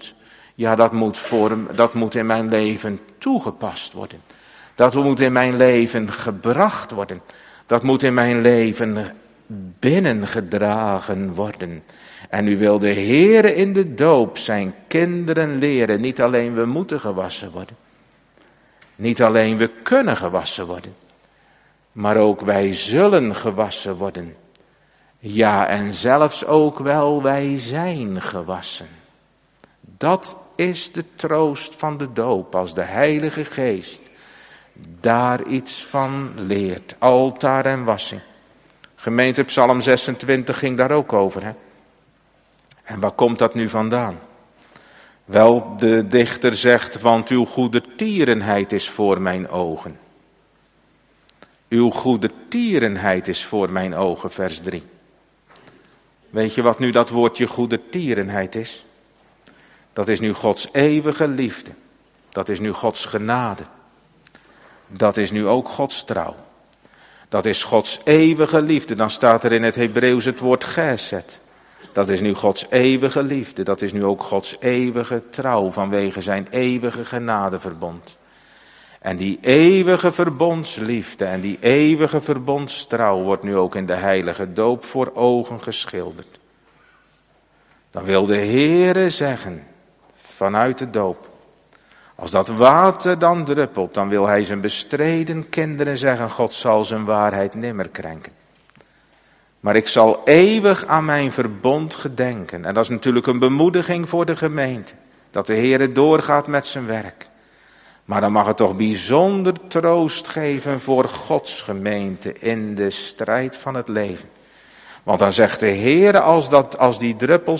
dat moet in mijn leven toegepast worden. Dat moet in mijn leven gebracht worden. Dat moet in mijn leven binnengedragen worden. En u wil de Heere in de doop zijn kinderen leren. Niet alleen we moeten gewassen worden. Niet alleen we kunnen gewassen worden. Maar ook wij zullen gewassen worden. Ja, en zelfs ook wel wij zijn gewassen. Dat is de troost van de doop, als de Heilige Geest daar iets van leert. Altaar en wassing. Gemeente Psalm 26 ging daar ook over, hè? En waar komt dat nu vandaan? Wel, de dichter zegt, want uw goede tierenheid is voor mijn ogen. Uw goede tierenheid is voor mijn ogen, vers 3. Weet je wat nu dat woordje goede tierenheid is? Dat is nu Gods eeuwige liefde. Dat is nu Gods genade. Dat is nu ook Gods trouw. Dat is Gods eeuwige liefde. Dan staat er in het Hebreeuws het woord gesed. Dat is nu Gods eeuwige liefde. Dat is nu ook Gods eeuwige trouw vanwege zijn eeuwige genadeverbond. En die eeuwige verbondsliefde en die eeuwige verbondstrouw wordt nu ook in de heilige doop voor ogen geschilderd. Dan wil de Heere zeggen, vanuit de doop, als dat water dan druppelt, dan wil hij zijn bestreden kinderen zeggen, God zal zijn waarheid nimmer krenken. Maar ik zal eeuwig aan mijn verbond gedenken. En dat is natuurlijk een bemoediging voor de gemeente, dat de Heere doorgaat met zijn werk. Maar dan mag het toch bijzonder troost geven voor Gods gemeente in de strijd van het leven. Want dan zegt de Heere, als die druppels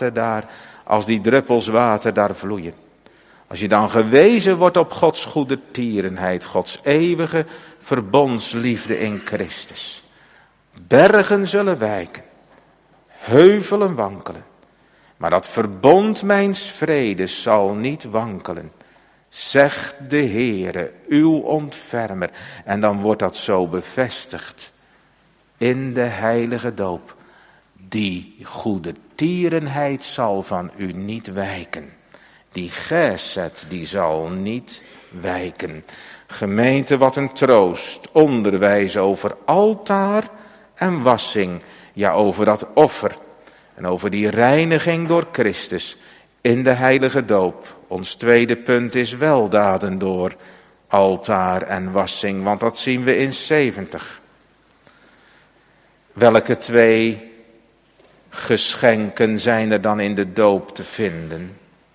water daar vloeien. Als je dan gewezen wordt op Gods goede tierenheid, Gods eeuwige verbondsliefde in Christus. Bergen zullen wijken, heuvelen wankelen. Maar dat verbond mijns vredes zal niet wankelen. Zegt de Heere, uw ontfermer. En dan wordt dat zo bevestigd in de heilige doop. Die goede tierenheid zal van u niet wijken. Die gesed, die zal niet wijken. Gemeente, wat een troost. Onderwijs over altaar en wassing. Ja, over dat offer. En over die reiniging door Christus in de heilige doop. Ons tweede punt is weldaden door altaar en wassing. Want dat zien we in 70. Welke twee geschenken zijn er dan in de doop te vinden?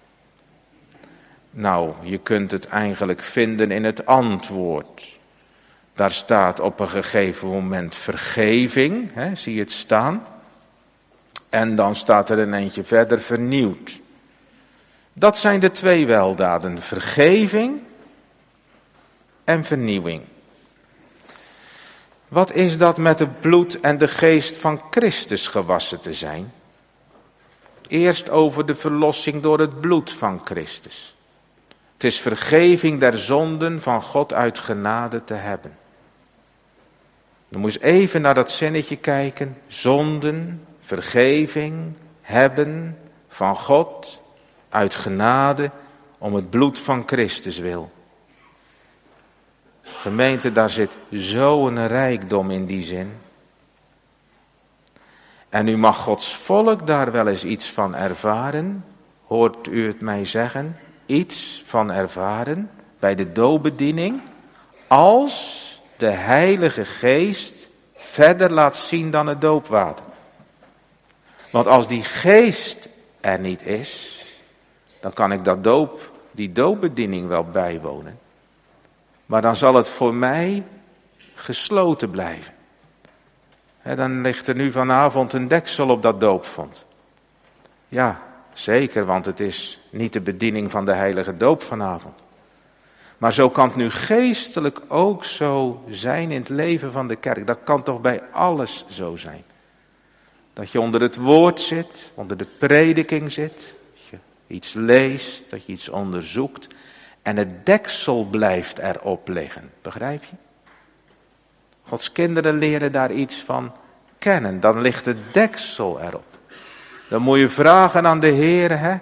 Nou, je kunt het eigenlijk vinden in het antwoord. Daar staat op een gegeven moment vergeving, zie je het staan? En dan staat er een eindje verder vernieuwd. Dat zijn de twee weldaden, vergeving en vernieuwing. Wat is dat met het bloed en de geest van Christus gewassen te zijn? Eerst over de verlossing door het bloed van Christus. Het is vergeving der zonden van God uit genade te hebben. Dan moet je even naar dat zinnetje kijken. Zonden, vergeving, hebben van God uit genade om het bloed van Christus wil. Gemeente, daar zit zo'n rijkdom in die zin. En u mag Gods volk daar wel eens iets van ervaren. Hoort u het mij zeggen? Iets van ervaren bij de doopbediening. Als de Heilige Geest verder laat zien dan het doopwater. Want als die geest er niet is, dan kan ik die doopbediening wel bijwonen. Maar dan zal het voor mij gesloten blijven. Dan ligt er nu vanavond een deksel op dat doopvont. Ja, zeker, want het is niet de bediening van de heilige doop vanavond. Maar zo kan het nu geestelijk ook zo zijn in het leven van de kerk. Dat kan toch bij alles zo zijn. Dat je onder het woord zit, onder de prediking zit. Dat je iets leest, dat je iets onderzoekt. En het deksel blijft erop liggen. Begrijp je? Gods kinderen leren daar iets van kennen. Dan ligt het deksel erop. Dan moet je vragen aan de Heer,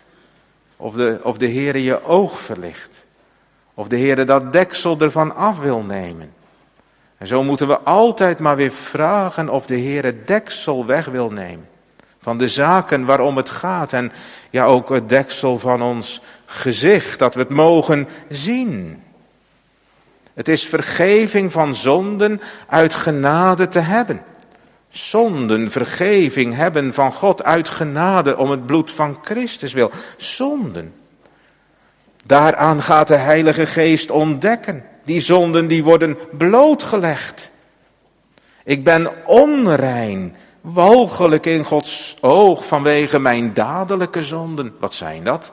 of de Heer je oog verlicht. Of de Heer dat deksel ervan af wil nemen. En zo moeten we altijd maar weer vragen of de Heer het deksel weg wil nemen. Van de zaken waarom het gaat. En ja, ook het deksel van ons gezicht, dat we het mogen zien. Het is vergeving van zonden uit genade te hebben. Zonden, vergeving hebben van God uit genade om het bloed van Christus wil. Zonden. Daaraan gaat de Heilige Geest ontdekken. Die zonden die worden blootgelegd. Ik ben onrein, walgelijk in Gods oog vanwege mijn dadelijke zonden. Wat zijn dat?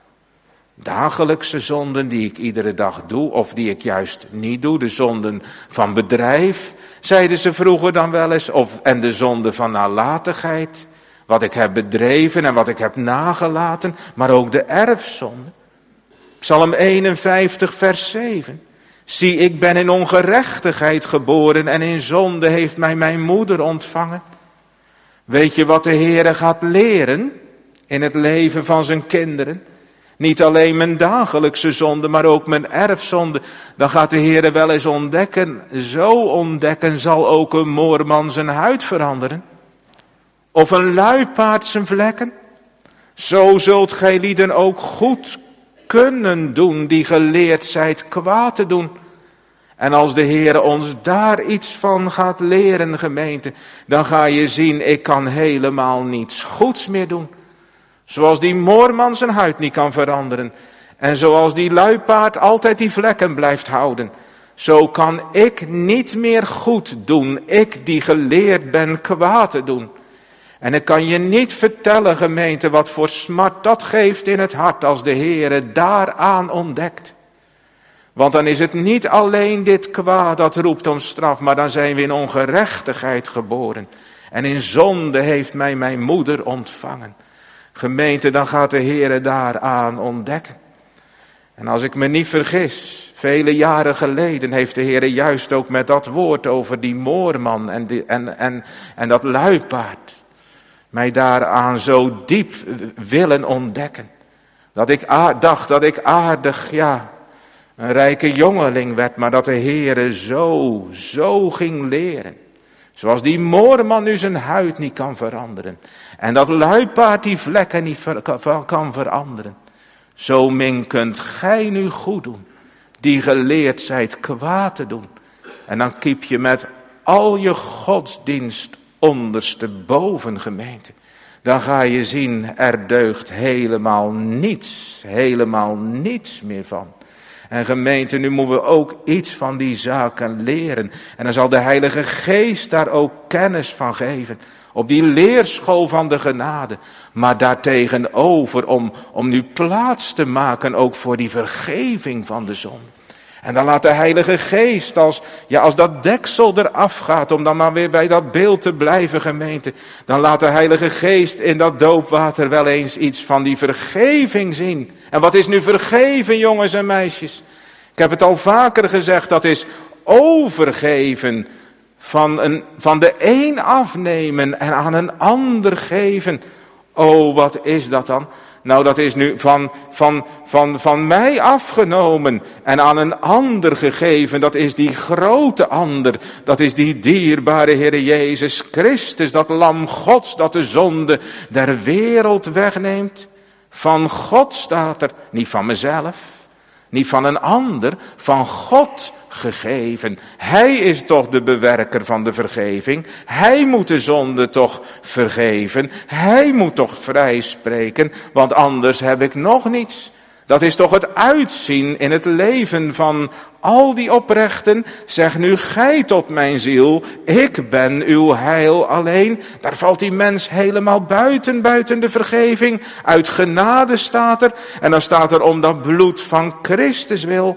Dagelijkse zonden die ik iedere dag doe of die ik juist niet doe. De zonden van bedrijf, zeiden ze vroeger dan wel eens. En de zonde van nalatigheid. Wat ik heb bedreven en wat ik heb nagelaten. Maar ook de erfzonde. Psalm 51 vers 7. Zie, ik ben in ongerechtigheid geboren en in zonde heeft mij mijn moeder ontvangen. Weet je wat de Heere gaat leren in het leven van zijn kinderen? Niet alleen mijn dagelijkse zonde, maar ook mijn erfzonde. Dan gaat de Heere wel eens ontdekken. Zo ontdekken zal ook een moorman zijn huid veranderen. Of een luipaard zijn vlekken. Zo zult gij lieden ook goed kunnen doen die geleerd zijt kwaad te doen. En als de Heere ons daar iets van gaat leren, gemeente, dan ga je zien, ik kan helemaal niets goeds meer doen. Zoals die moorman zijn huid niet kan veranderen. En zoals die luipaard altijd die vlekken blijft houden. Zo kan ik niet meer goed doen. Ik die geleerd ben kwaad te doen. En ik kan je niet vertellen, gemeente, wat voor smart dat geeft in het hart als de Heere daaraan ontdekt. Want dan is het niet alleen dit kwaad dat roept om straf, maar dan zijn we in ongerechtigheid geboren. En in zonde heeft mij mijn moeder ontvangen. Gemeente, dan gaat de Heere daaraan ontdekken. En als ik me niet vergis, vele jaren geleden heeft de Heere juist ook met dat woord over die moorman en dat luipaard mij daaraan zo diep willen ontdekken. Dat ik dacht dat ik aardig, een rijke jongeling werd, maar dat de Heere zo ging leren. Zoals die moorman nu zijn huid niet kan veranderen. En dat luipaard die vlekken niet kan veranderen. Zo min kunt gij nu goed doen. Die geleerd zijt kwaad te doen. En dan kiep je met al je godsdienst ondersteboven, gemeente. Dan ga je zien, er deugt helemaal niets meer van. En gemeente, nu moeten we ook iets van die zaken leren. En dan zal de Heilige Geest daar ook kennis van geven. Op die leerschool van de genade. Maar daartegenover om nu plaats te maken ook voor die vergeving van de zonde. En dan laat de Heilige Geest als dat deksel eraf gaat, om dan maar weer bij dat beeld te blijven, gemeente. Dan laat de Heilige Geest in dat doopwater wel eens iets van die vergeving zien. En wat is nu vergeven, jongens en meisjes? Ik heb het al vaker gezegd, dat is overgeven. Van de een afnemen en aan een ander geven. Oh, wat is dat dan? Nou, dat is nu van mij afgenomen en aan een ander gegeven. Dat is die grote ander. Dat is die dierbare Heer Jezus Christus. Dat lam Gods dat de zonde der wereld wegneemt. Van God staat er, niet van mezelf, niet van een ander, van God gegeven. Hij is toch de bewerker van de vergeving. Hij moet de zonde toch vergeven. Hij moet toch vrijspreken, want anders heb ik nog niets. Dat is toch het uitzien in het leven van al die oprechten. Zeg nu gij tot mijn ziel, ik ben uw heil alleen. Daar valt die mens helemaal buiten de vergeving. Uit genade staat er. En dan staat er om dat bloed van Christus wil.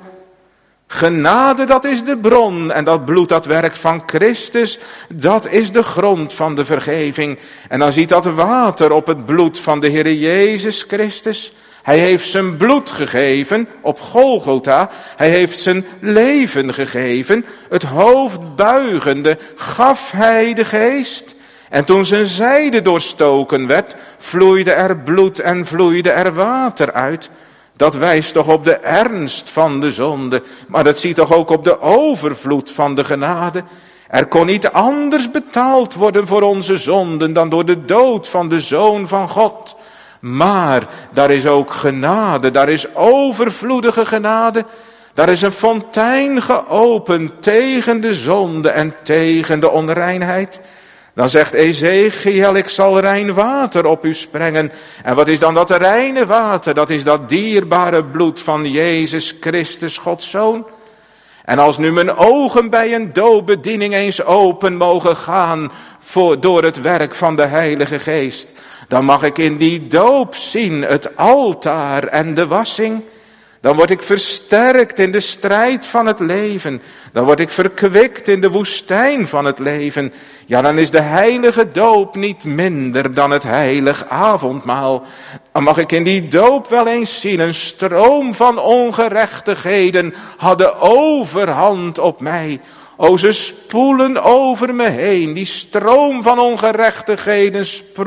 Genade, dat is de bron. En dat bloed, dat werk van Christus, dat is de grond van de vergeving. En dan ziet dat water op het bloed van de Heer Jezus Christus. Hij heeft zijn bloed gegeven op Golgotha. Hij heeft zijn leven gegeven. Het hoofd buigende gaf hij de geest. En toen zijn zijde doorstoken werd, vloeide er bloed en vloeide er water uit. Dat wijst toch op de ernst van de zonde. Maar dat ziet toch ook op de overvloed van de genade. Er kon niet anders betaald worden voor onze zonden dan door de dood van de Zoon van God. Maar daar is ook genade, daar is overvloedige genade. Daar is een fontein geopend tegen de zonde en tegen de onreinheid. Dan zegt Ezechiel, ik zal rein water op u sprengen. En wat is dan dat reine water? Dat is dat dierbare bloed van Jezus Christus, Gods Zoon. En als nu mijn ogen bij een doopbediening eens open mogen gaan door het werk van de Heilige Geest, dan mag ik in die doop zien het altaar en de wassing. Dan word ik versterkt in de strijd van het leven. Dan word ik verkwikt in de woestijn van het leven. Ja, dan is de heilige doop niet minder dan het heilig avondmaal. Dan mag ik in die doop wel eens zien, een stroom van ongerechtigheden hadden overhand op mij. O, ze spoelen over me heen. Die stroom van ongerechtigheden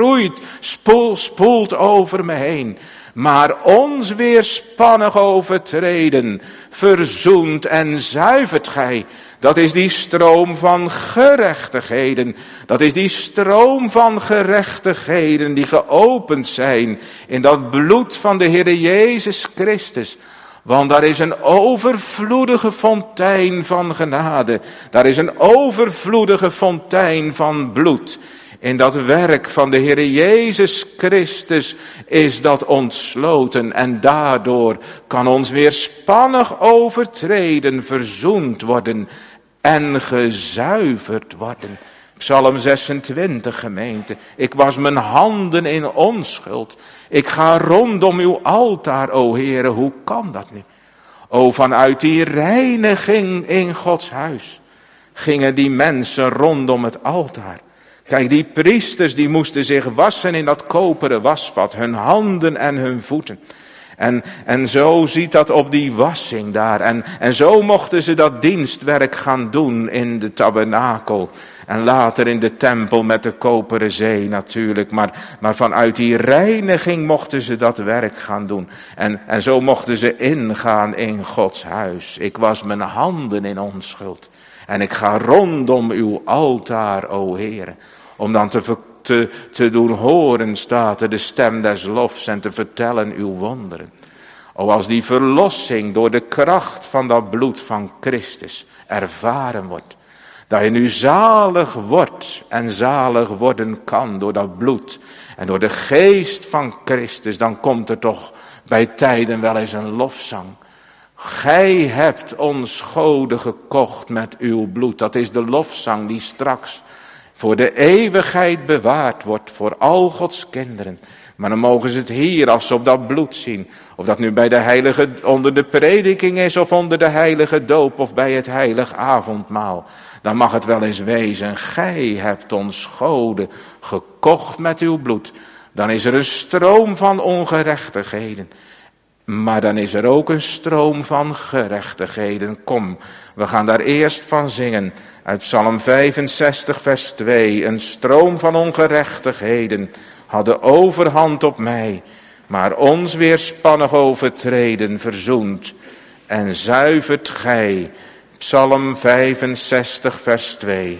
spoelt over me heen. Maar ons weerspannig overtreden, verzoent en zuivert gij. Dat is die stroom van gerechtigheden. Dat is die stroom van gerechtigheden die geopend zijn in dat bloed van de Heer Jezus Christus. Want daar is een overvloedige fontein van genade. Daar is een overvloedige fontein van bloed. In dat werk van de Heer Jezus Christus is dat ontsloten. En daardoor kan ons weerspannig overtreden verzoend worden en gezuiverd worden. Psalm 26, gemeente. Ik was mijn handen in onschuld. Ik ga rondom uw altaar, o Heere, hoe kan dat nu? O, vanuit die reiniging in Gods huis gingen die mensen rondom het altaar. Kijk, die priesters die moesten zich wassen in dat koperen wasvat, hun handen en hun voeten. En zo ziet dat op die wassing daar. En zo mochten ze dat dienstwerk gaan doen in de tabernakel. En later in de tempel met de koperen zee natuurlijk. Maar vanuit die reiniging mochten ze dat werk gaan doen. En zo mochten ze ingaan in Gods huis. Ik was mijn handen in onschuld. En ik ga rondom uw altaar, o Heere. Om dan te doen horen, staat er, de stem des lofs en te vertellen uw wonderen. O, als die verlossing door de kracht van dat bloed van Christus ervaren wordt. Dat je nu zalig wordt en zalig worden kan door dat bloed en door de geest van Christus. Dan komt er toch bij tijden wel eens een lofzang. Gij hebt ons goden gekocht met uw bloed. Dat is de lofzang die straks voor de eeuwigheid bewaard wordt voor al Gods kinderen. Maar dan mogen ze het hier, als ze op dat bloed zien. Of dat nu bij de heilige, onder de prediking is of onder de heilige doop of bij het heilig avondmaal. Dan mag het wel eens wezen, gij hebt ons goden gekocht met uw bloed. Dan is er een stroom van ongerechtigheden. Maar dan is er ook een stroom van gerechtigheden. Kom, we gaan daar eerst van zingen. Uit Psalm 65 vers 2. Een stroom van ongerechtigheden hadden overhand op mij. Maar ons weerspannig overtreden verzoent. En zuivert gij. Psalm 65 vers 2.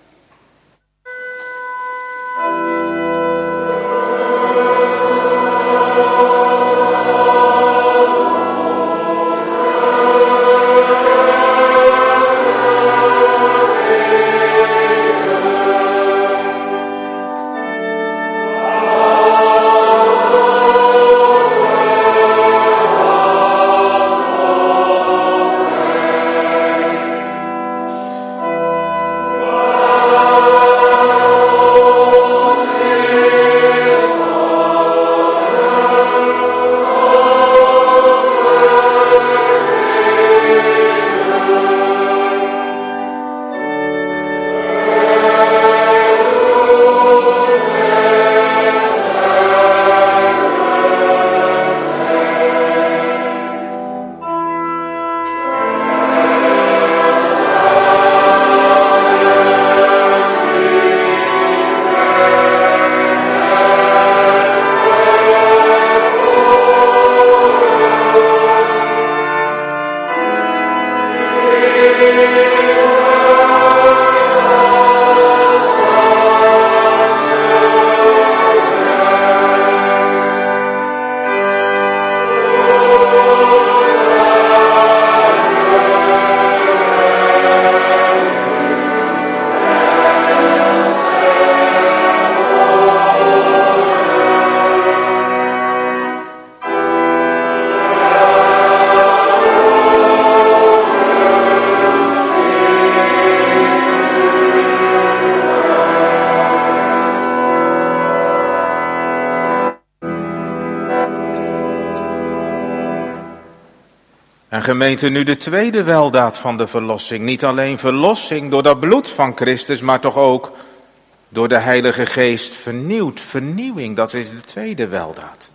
En gemeente, nu de tweede weldaad van de verlossing. Niet alleen verlossing door dat bloed van Christus, maar toch ook door de Heilige Geest vernieuwd. Vernieuwing, dat is de tweede weldaad.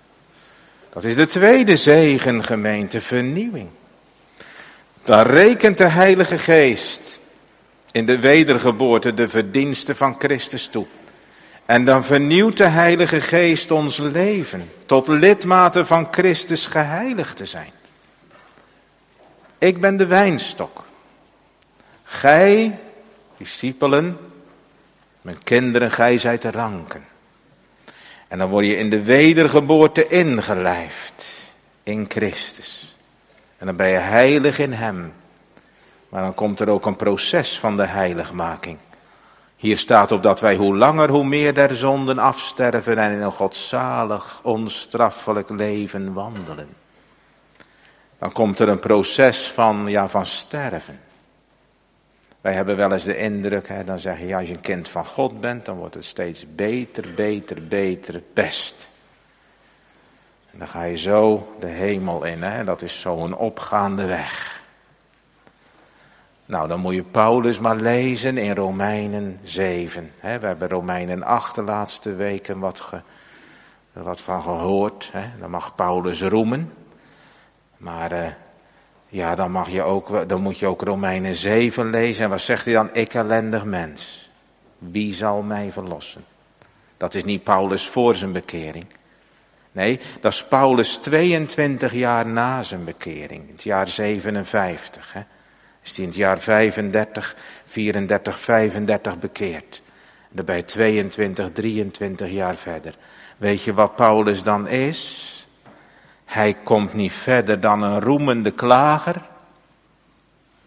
Dat is de tweede zegen, gemeente, vernieuwing. Dan rekent de Heilige Geest in de wedergeboorte de verdiensten van Christus toe. En dan vernieuwt de Heilige Geest ons leven tot lidmaten van Christus geheiligd te zijn. Ik ben de wijnstok. Gij, discipelen, mijn kinderen, gij zijt de ranken. En dan word je in de wedergeboorte ingelijfd in Christus. En dan ben je heilig in hem. Maar dan komt er ook een proces van de heiligmaking. Hier staat op dat wij hoe langer hoe meer der zonden afsterven en in een godzalig, onstraffelijk leven wandelen. Dan komt er een proces van sterven. Wij hebben wel eens de indruk, dan zeg je, als je een kind van God bent, dan wordt het steeds beter, best. En dan ga je zo de hemel in, dat is zo'n opgaande weg. Nou, dan moet je Paulus maar lezen in Romeinen 7. We hebben Romeinen 8 de laatste weken wat van gehoord. Dan mag Paulus roemen. Maar dan moet je ook Romeinen 7 lezen. En wat zegt hij dan? Ik ellendig mens. Wie zal mij verlossen? Dat is niet Paulus voor zijn bekering. Nee, dat is Paulus 22 jaar na zijn bekering. In het jaar 57. Is hij in het jaar 34, 35 bekeerd. En daarbij 22, 23 jaar verder. Weet je wat Paulus dan is? Hij komt niet verder dan een roemende klager.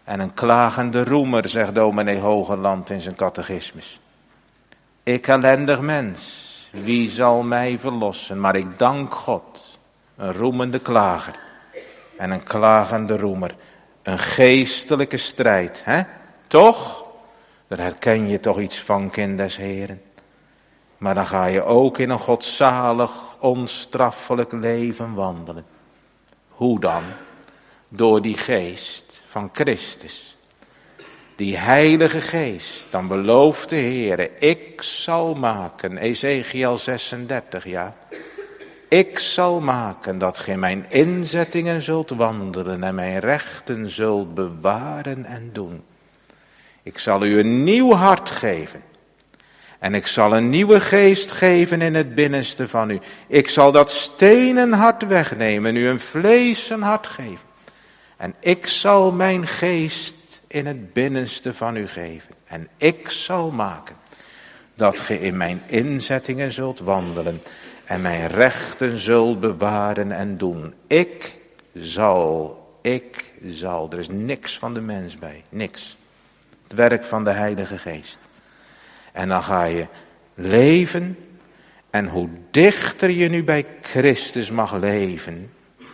en een klagende roemer, zegt dominee Hogeland in zijn catechismus. Ik ellendig mens, wie zal mij verlossen? Maar ik dank God, een roemende klager en een klagende roemer. Een geestelijke strijd, hè? Toch? Daar herken je toch iets van, kind des Heren. Maar dan ga je ook in een godzalig, onstraffelijk leven wandelen. Hoe dan? Door die geest van Christus. Die heilige geest, dan belooft de Heere, ik zal maken, Ezekiel 36, ja. Ik zal maken dat gij mijn inzettingen zult wandelen en mijn rechten zult bewaren en doen. Ik zal u een nieuw hart geven. En ik zal een nieuwe geest geven in het binnenste van u. Ik zal dat stenen hart wegnemen, u een vleesen hart geven. En ik zal mijn geest in het binnenste van u geven. En ik zal maken dat ge in mijn inzettingen zult wandelen. En mijn rechten zult bewaren en doen. Ik zal. Er is niks van de mens bij. Niks. Het werk van de Heilige Geest. En dan ga je leven. En hoe dichter je nu bij Christus mag leven.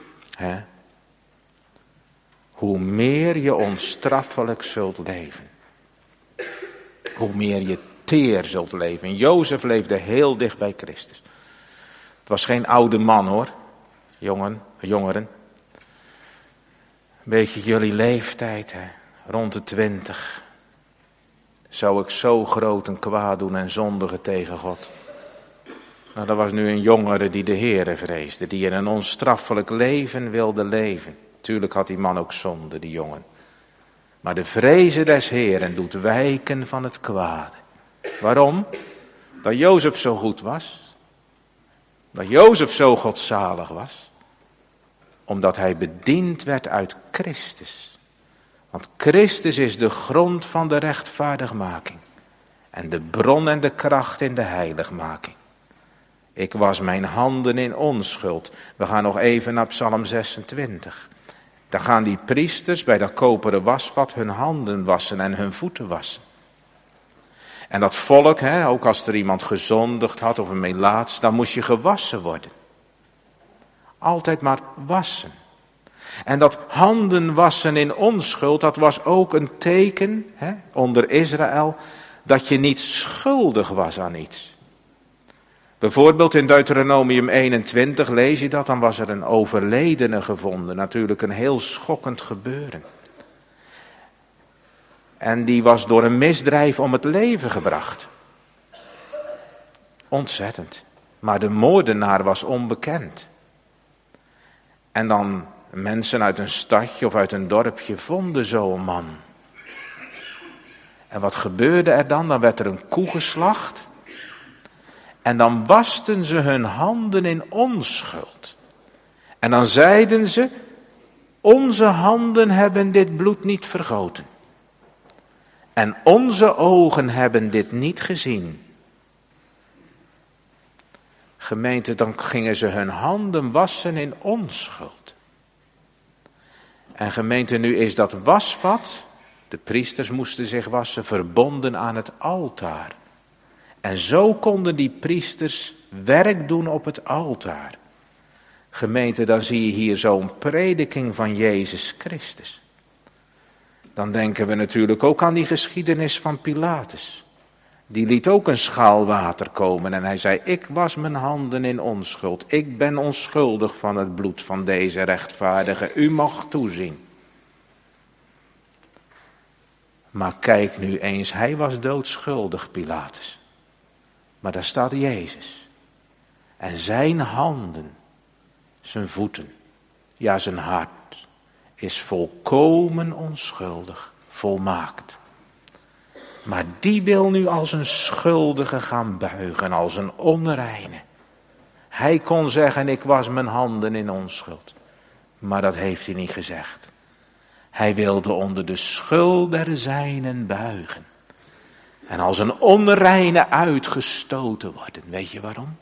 Hoe meer je onstraffelijk zult leven. Hoe meer je teer zult leven. Jozef leefde heel dicht bij Christus. Het was geen oude man hoor. Jongeren. Een beetje jullie leeftijd, hè? Rond de 20. Zou ik zo groot een kwaad doen en zondigen tegen God? Nou, dat was nu een jongere die de Heere vreesde. Die in een onstraffelijk leven wilde leven. Tuurlijk had die man ook zonde, die jongen. Maar de vreze des Heeren doet wijken van het kwade. Waarom? Dat Jozef zo goed was. Dat Jozef zo godzalig was. Omdat hij bediend werd uit Christus. Want Christus is de grond van de rechtvaardigmaking. En de bron en de kracht in de heiligmaking. Ik was mijn handen in onschuld. We gaan nog even naar Psalm 26. Daar gaan die priesters bij dat koperen wasvat hun handen wassen en hun voeten wassen. En dat volk, ook als er iemand gezondigd had of een melaats, dan moest je gewassen worden. Altijd maar wassen. En dat handen wassen in onschuld, dat was ook een teken onder Israël, dat je niet schuldig was aan iets. Bijvoorbeeld in Deuteronomium 21 lees je dat, dan was er een overledene gevonden. Natuurlijk een heel schokkend gebeuren. En die was door een misdrijf om het leven gebracht. Ontzettend. Maar de moordenaar was onbekend. En dan mensen uit een stadje of uit een dorpje vonden zo'n man. En wat gebeurde er dan? Dan werd er een koe geslacht. En dan wasten ze hun handen in onschuld. En dan zeiden ze, onze handen hebben dit bloed niet vergoten. En onze ogen hebben dit niet gezien. Gemeente, dan gingen ze hun handen wassen in onschuld. En gemeente, nu is dat wasvat, de priesters moesten zich wassen, verbonden aan het altaar. En zo konden die priesters werk doen op het altaar. Gemeente, dan zie je hier zo'n prediking van Jezus Christus. Dan denken we natuurlijk ook aan die geschiedenis van Pilatus. Die liet ook een schaal water komen en hij zei, ik was mijn handen in onschuld. Ik ben onschuldig van het bloed van deze rechtvaardige. U mag toezien. Maar kijk nu eens, hij was doodschuldig, Pilatus. Maar daar staat Jezus. En zijn handen, zijn voeten, ja zijn hart, is volkomen onschuldig, volmaakt. Maar die wil nu als een schuldige gaan buigen, als een onreine. Hij kon zeggen, ik was mijn handen in onschuld. Maar dat heeft hij niet gezegd. Hij wilde onder de schuld der zijnen buigen. En als een onreine uitgestoten worden. Weet je waarom?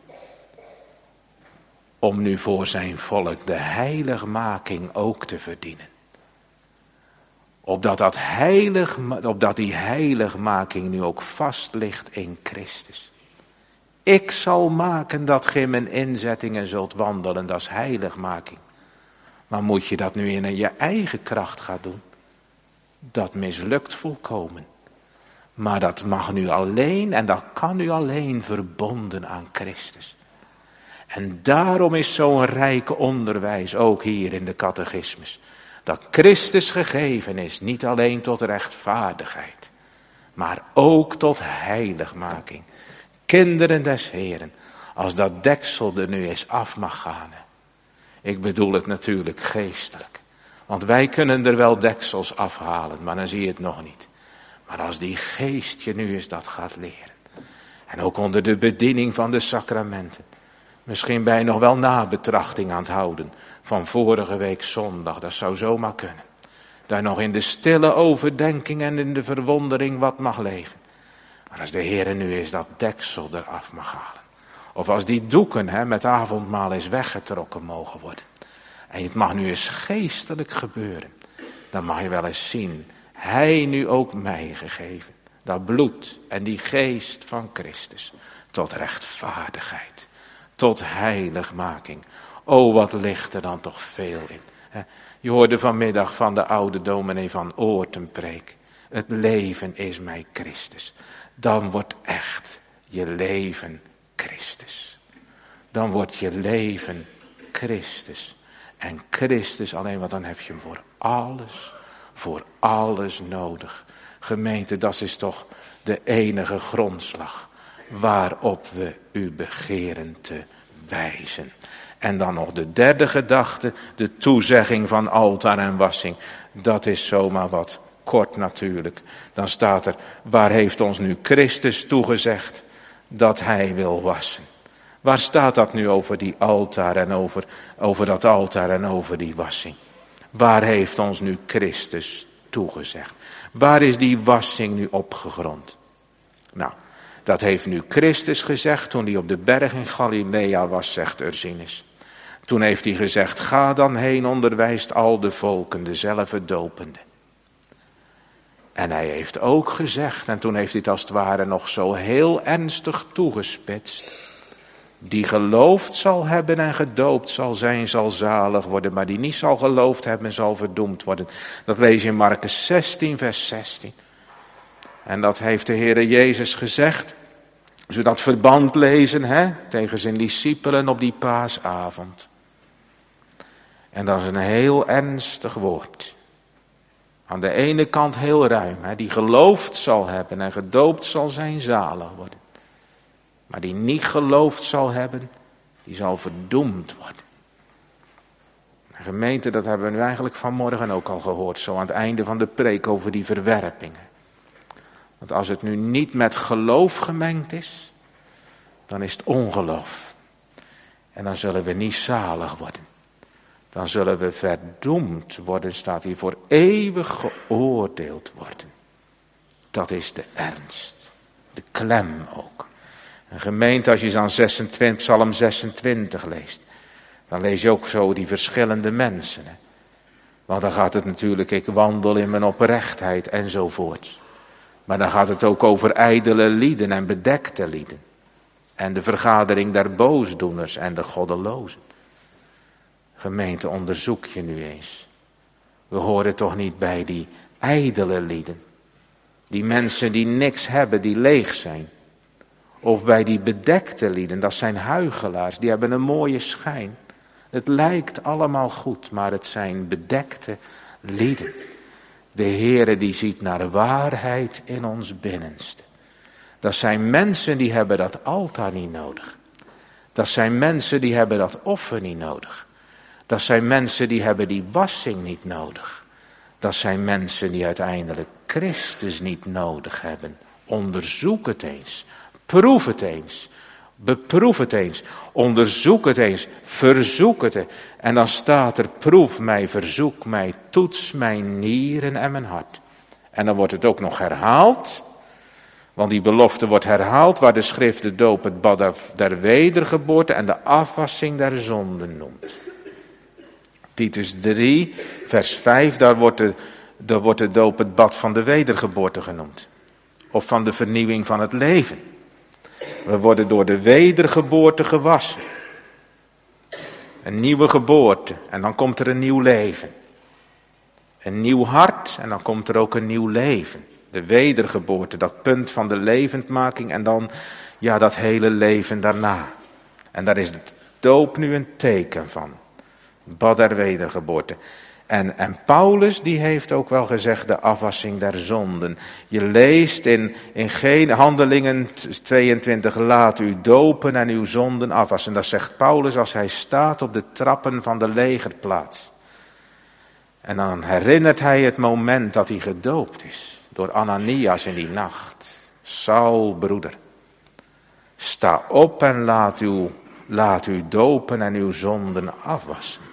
Om nu voor zijn volk de heiligmaking ook te verdienen. Opdat die heiligmaking nu ook vast ligt in Christus. Ik zal maken dat gij mijn inzettingen zult wandelen, dat is heiligmaking. Maar moet je dat nu in je eigen kracht gaan doen? Dat mislukt volkomen. Maar dat mag nu alleen en dat kan nu alleen verbonden aan Christus. En daarom is zo'n rijk onderwijs ook hier in de catechismus. Dat Christus gegeven is, niet alleen tot rechtvaardigheid, maar ook tot heiligmaking. Kinderen des Heren, als dat deksel er nu eens af mag gaan. Ik bedoel het natuurlijk geestelijk. Want wij kunnen er wel deksels afhalen, maar dan zie je het nog niet. Maar als die geest je nu eens dat gaat leren. En ook onder de bediening van de sacramenten. Misschien ben je nog wel nabetrachting aan het houden van vorige week zondag. Dat zou zomaar kunnen. Daar nog in de stille overdenking en in de verwondering wat mag leven. Maar als de Heer nu eens dat deksel eraf mag halen. Of als die doeken met avondmaal eens weggetrokken mogen worden. En het mag nu eens geestelijk gebeuren. Dan mag je wel eens zien. Hij nu ook mij gegeven. Dat bloed en die geest van Christus. Tot rechtvaardigheid. Tot heiligmaking. O, wat ligt er dan toch veel in. Je hoorde vanmiddag van de oude dominee van Oorten preek. Het leven is mij Christus. Dan wordt echt je leven Christus. Dan wordt je leven Christus. En Christus alleen, want dan heb je hem voor alles nodig. Gemeente, dat is toch de enige grondslag waarop we u begeren te wijzen. En dan nog de derde gedachte, de toezegging van altaar en wassing. Dat is zomaar wat kort natuurlijk. Dan staat er, waar heeft ons nu Christus toegezegd dat hij wil wassen? Waar staat dat nu over die altaar en over dat altaar en over die wassing? Waar heeft ons nu Christus toegezegd? Waar is die wassing nu opgegrond? Nou, dat heeft nu Christus gezegd toen hij op de berg in Galilea was, zegt Ursinus. Toen heeft hij gezegd, ga dan heen, onderwijst al de volken, dezelfde dopende. En hij heeft ook gezegd, en toen heeft hij het als het ware nog zo heel ernstig toegespitst. Die geloofd zal hebben en gedoopt zal zijn, zal zalig worden. Maar die niet zal geloofd hebben, zal verdoemd worden. Dat lees je in Markus 16, vers 16. En dat heeft de Heere Jezus gezegd. Als we dat verband lezen, tegen zijn discipelen op die paasavond. En dat is een heel ernstig woord. Aan de ene kant heel ruim. Die geloofd zal hebben en gedoopt zal zijn, zalig worden. Maar die niet geloofd zal hebben, die zal verdoemd worden. De gemeente, dat hebben we nu eigenlijk vanmorgen ook al gehoord. Zo aan het einde van de preek over die verwerpingen. Want als het nu niet met geloof gemengd is, dan is het ongeloof. En dan zullen we niet zalig worden. Dan zullen we verdoemd worden, staat hier, voor eeuwig geoordeeld worden. Dat is de ernst, de klem ook. Een gemeente, als je dan Psalm 26 leest, dan lees je ook zo die verschillende mensen. Want dan gaat het natuurlijk, ik wandel in mijn oprechtheid enzovoort. Maar dan gaat het ook over ijdele lieden en bedekte lieden. En de vergadering der boosdoeners en de goddelozen. Gemeente, onderzoek je nu eens. We horen toch niet bij die ijdele lieden. Die mensen die niks hebben, die leeg zijn. Of bij die bedekte lieden, dat zijn huichelaars, die hebben een mooie schijn. Het lijkt allemaal goed, maar het zijn bedekte lieden. De Heere die ziet naar waarheid in ons binnenste. Dat zijn mensen die hebben dat altaar niet nodig. Dat zijn mensen die hebben dat offer niet nodig. Dat zijn mensen die hebben die wassing niet nodig. Dat zijn mensen die uiteindelijk Christus niet nodig hebben. Onderzoek het eens. Proef het eens. Beproef het eens. Onderzoek het eens. Verzoek het. En dan staat er, proef mij, verzoek mij, toets mijn nieren en mijn hart. En dan wordt het ook nog herhaald. Want die belofte wordt herhaald waar de schrift de doop, het bad der wedergeboorte en de afwassing der zonden noemt. Titus 3, vers 5, daar wordt Er wordt de doop het bad van de wedergeboorte genoemd. Of van de vernieuwing van het leven. We worden door de wedergeboorte gewassen. Een nieuwe geboorte en dan komt er een nieuw leven. Een nieuw hart en dan komt er ook een nieuw leven. De wedergeboorte, dat punt van de levendmaking en dan dat hele leven daarna. En daar is de doop nu een teken van. Bad der wedergeboorte. En Paulus die heeft ook wel gezegd de afwassing der zonden. Je leest in geen Handelingen 22, laat u dopen en uw zonden afwassen. Dat zegt Paulus als hij staat op de trappen van de legerplaats. En dan herinnert hij het moment dat hij gedoopt is. Door Ananias in die nacht. Saul, broeder. Sta op en laat u dopen en uw zonden afwassen.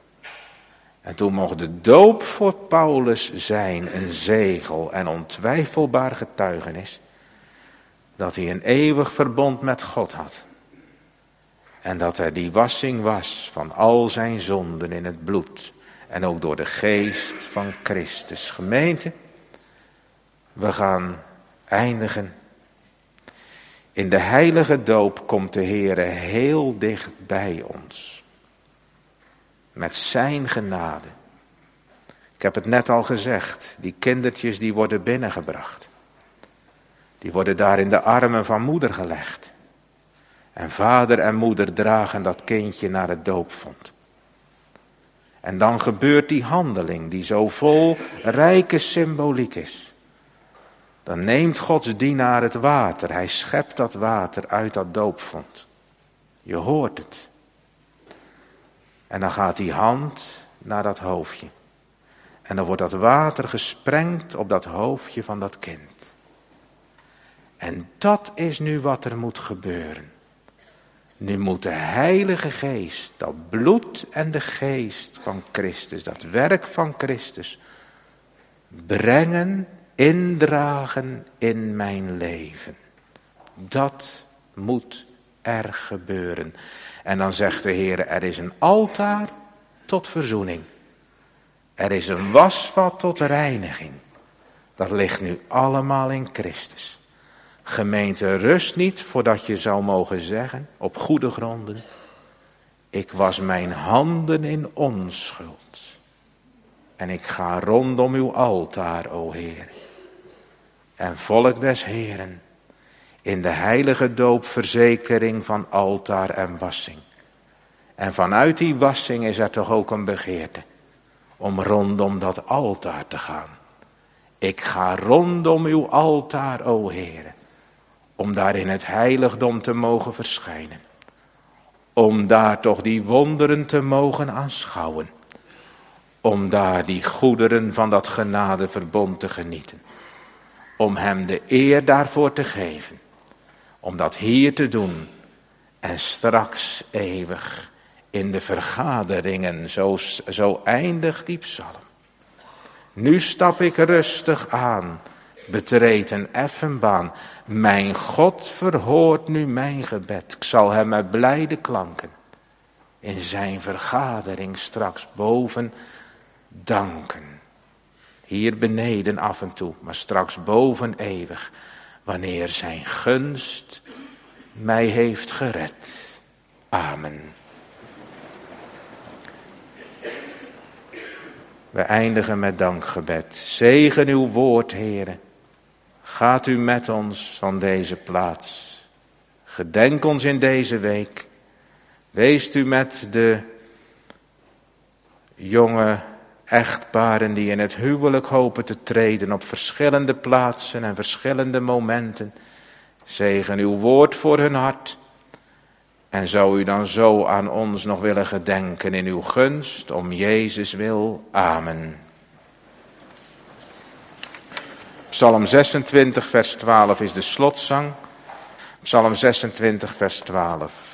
En toen mocht de doop voor Paulus zijn een zegel en ontwijfelbaar getuigenis. Dat hij een eeuwig verbond met God had. En dat er die wassing was van al zijn zonden in het bloed. En ook door de geest van Christus. Gemeente, we gaan eindigen. In de heilige doop komt de Heere heel dicht bij ons. Met zijn genade. Ik heb het net al gezegd, die kindertjes die worden binnengebracht. Die worden daar in de armen van moeder gelegd. En vader en moeder dragen dat kindje naar het doopvont. En dan gebeurt die handeling die zo vol rijke symboliek is. Dan neemt Gods dienaar het water. Hij schept dat water uit dat doopvont. Je hoort het. En dan gaat die hand naar dat hoofdje. En dan wordt dat water gesprengd op dat hoofdje van dat kind. En dat is nu wat er moet gebeuren. Nu moet de Heilige Geest, dat bloed en de geest van Christus, dat werk van Christus, brengen, indragen in mijn leven. Dat moet er gebeuren. En dan zegt de Heer, er is een altaar tot verzoening. Er is een wasvat tot reiniging. Dat ligt nu allemaal in Christus. Gemeente, rust niet voordat je zou mogen zeggen, op goede gronden, ik was mijn handen in onschuld. En ik ga rondom uw altaar, o Heer. En volk des Heeren, in de heilige doop verzekering van altaar en wassing. En vanuit die wassing is er toch ook een begeerte om rondom dat altaar te gaan. Ik ga rondom uw altaar, o Heer. Om daar in het heiligdom te mogen verschijnen. Om daar toch die wonderen te mogen aanschouwen. Om daar die goederen van dat genadeverbond te genieten. Om hem de eer daarvoor te geven. Om dat hier te doen. En straks eeuwig in de vergaderingen. Zo eindigt die psalm. Nu stap ik rustig aan. Betreed een effen baan. Mijn God verhoort nu mijn gebed. Ik zal hem met blijde klanken in zijn vergadering straks boven danken. Hier beneden af en toe, maar straks boven eeuwig. Wanneer zijn gunst mij heeft gered. Amen. We eindigen met dankgebed. Zegen uw woord, Heere. Gaat u met ons van deze plaats. Gedenk ons in deze week. Wees u met de jonge echtparen die in het huwelijk hopen te treden op verschillende plaatsen en verschillende momenten. Zegen uw woord voor hun hart. En zou u dan zo aan ons nog willen gedenken in uw gunst, om Jezus wil. Amen. Psalm 26 vers 12 is de slotzang. Psalm 26 vers 12.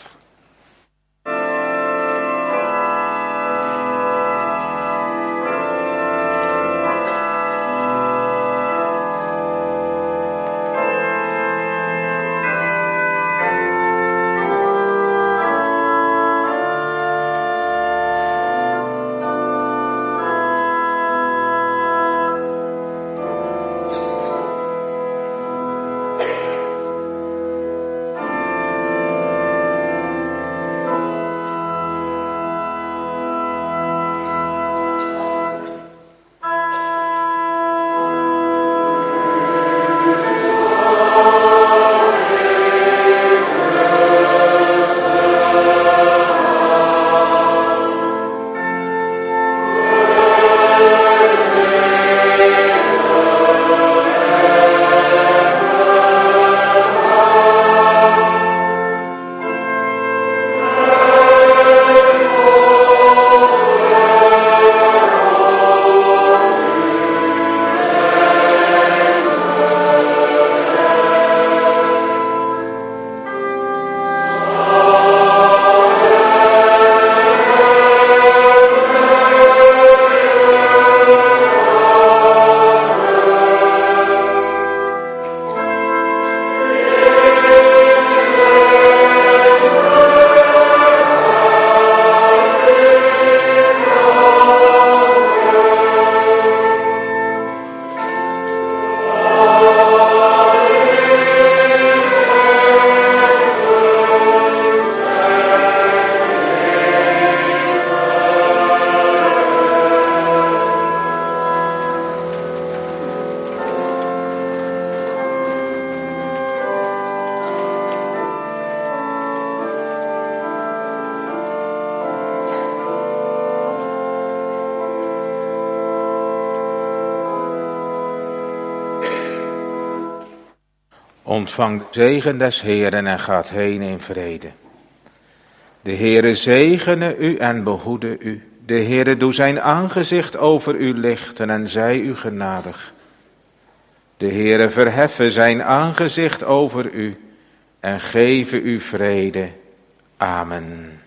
Ontvang de zegen des Heeren en gaat heen in vrede. De Heere zegene u en behoede u. De Heere doe zijn aangezicht over u lichten en zij u genadig. De Heere verheffe zijn aangezicht over u en geven u vrede. Amen.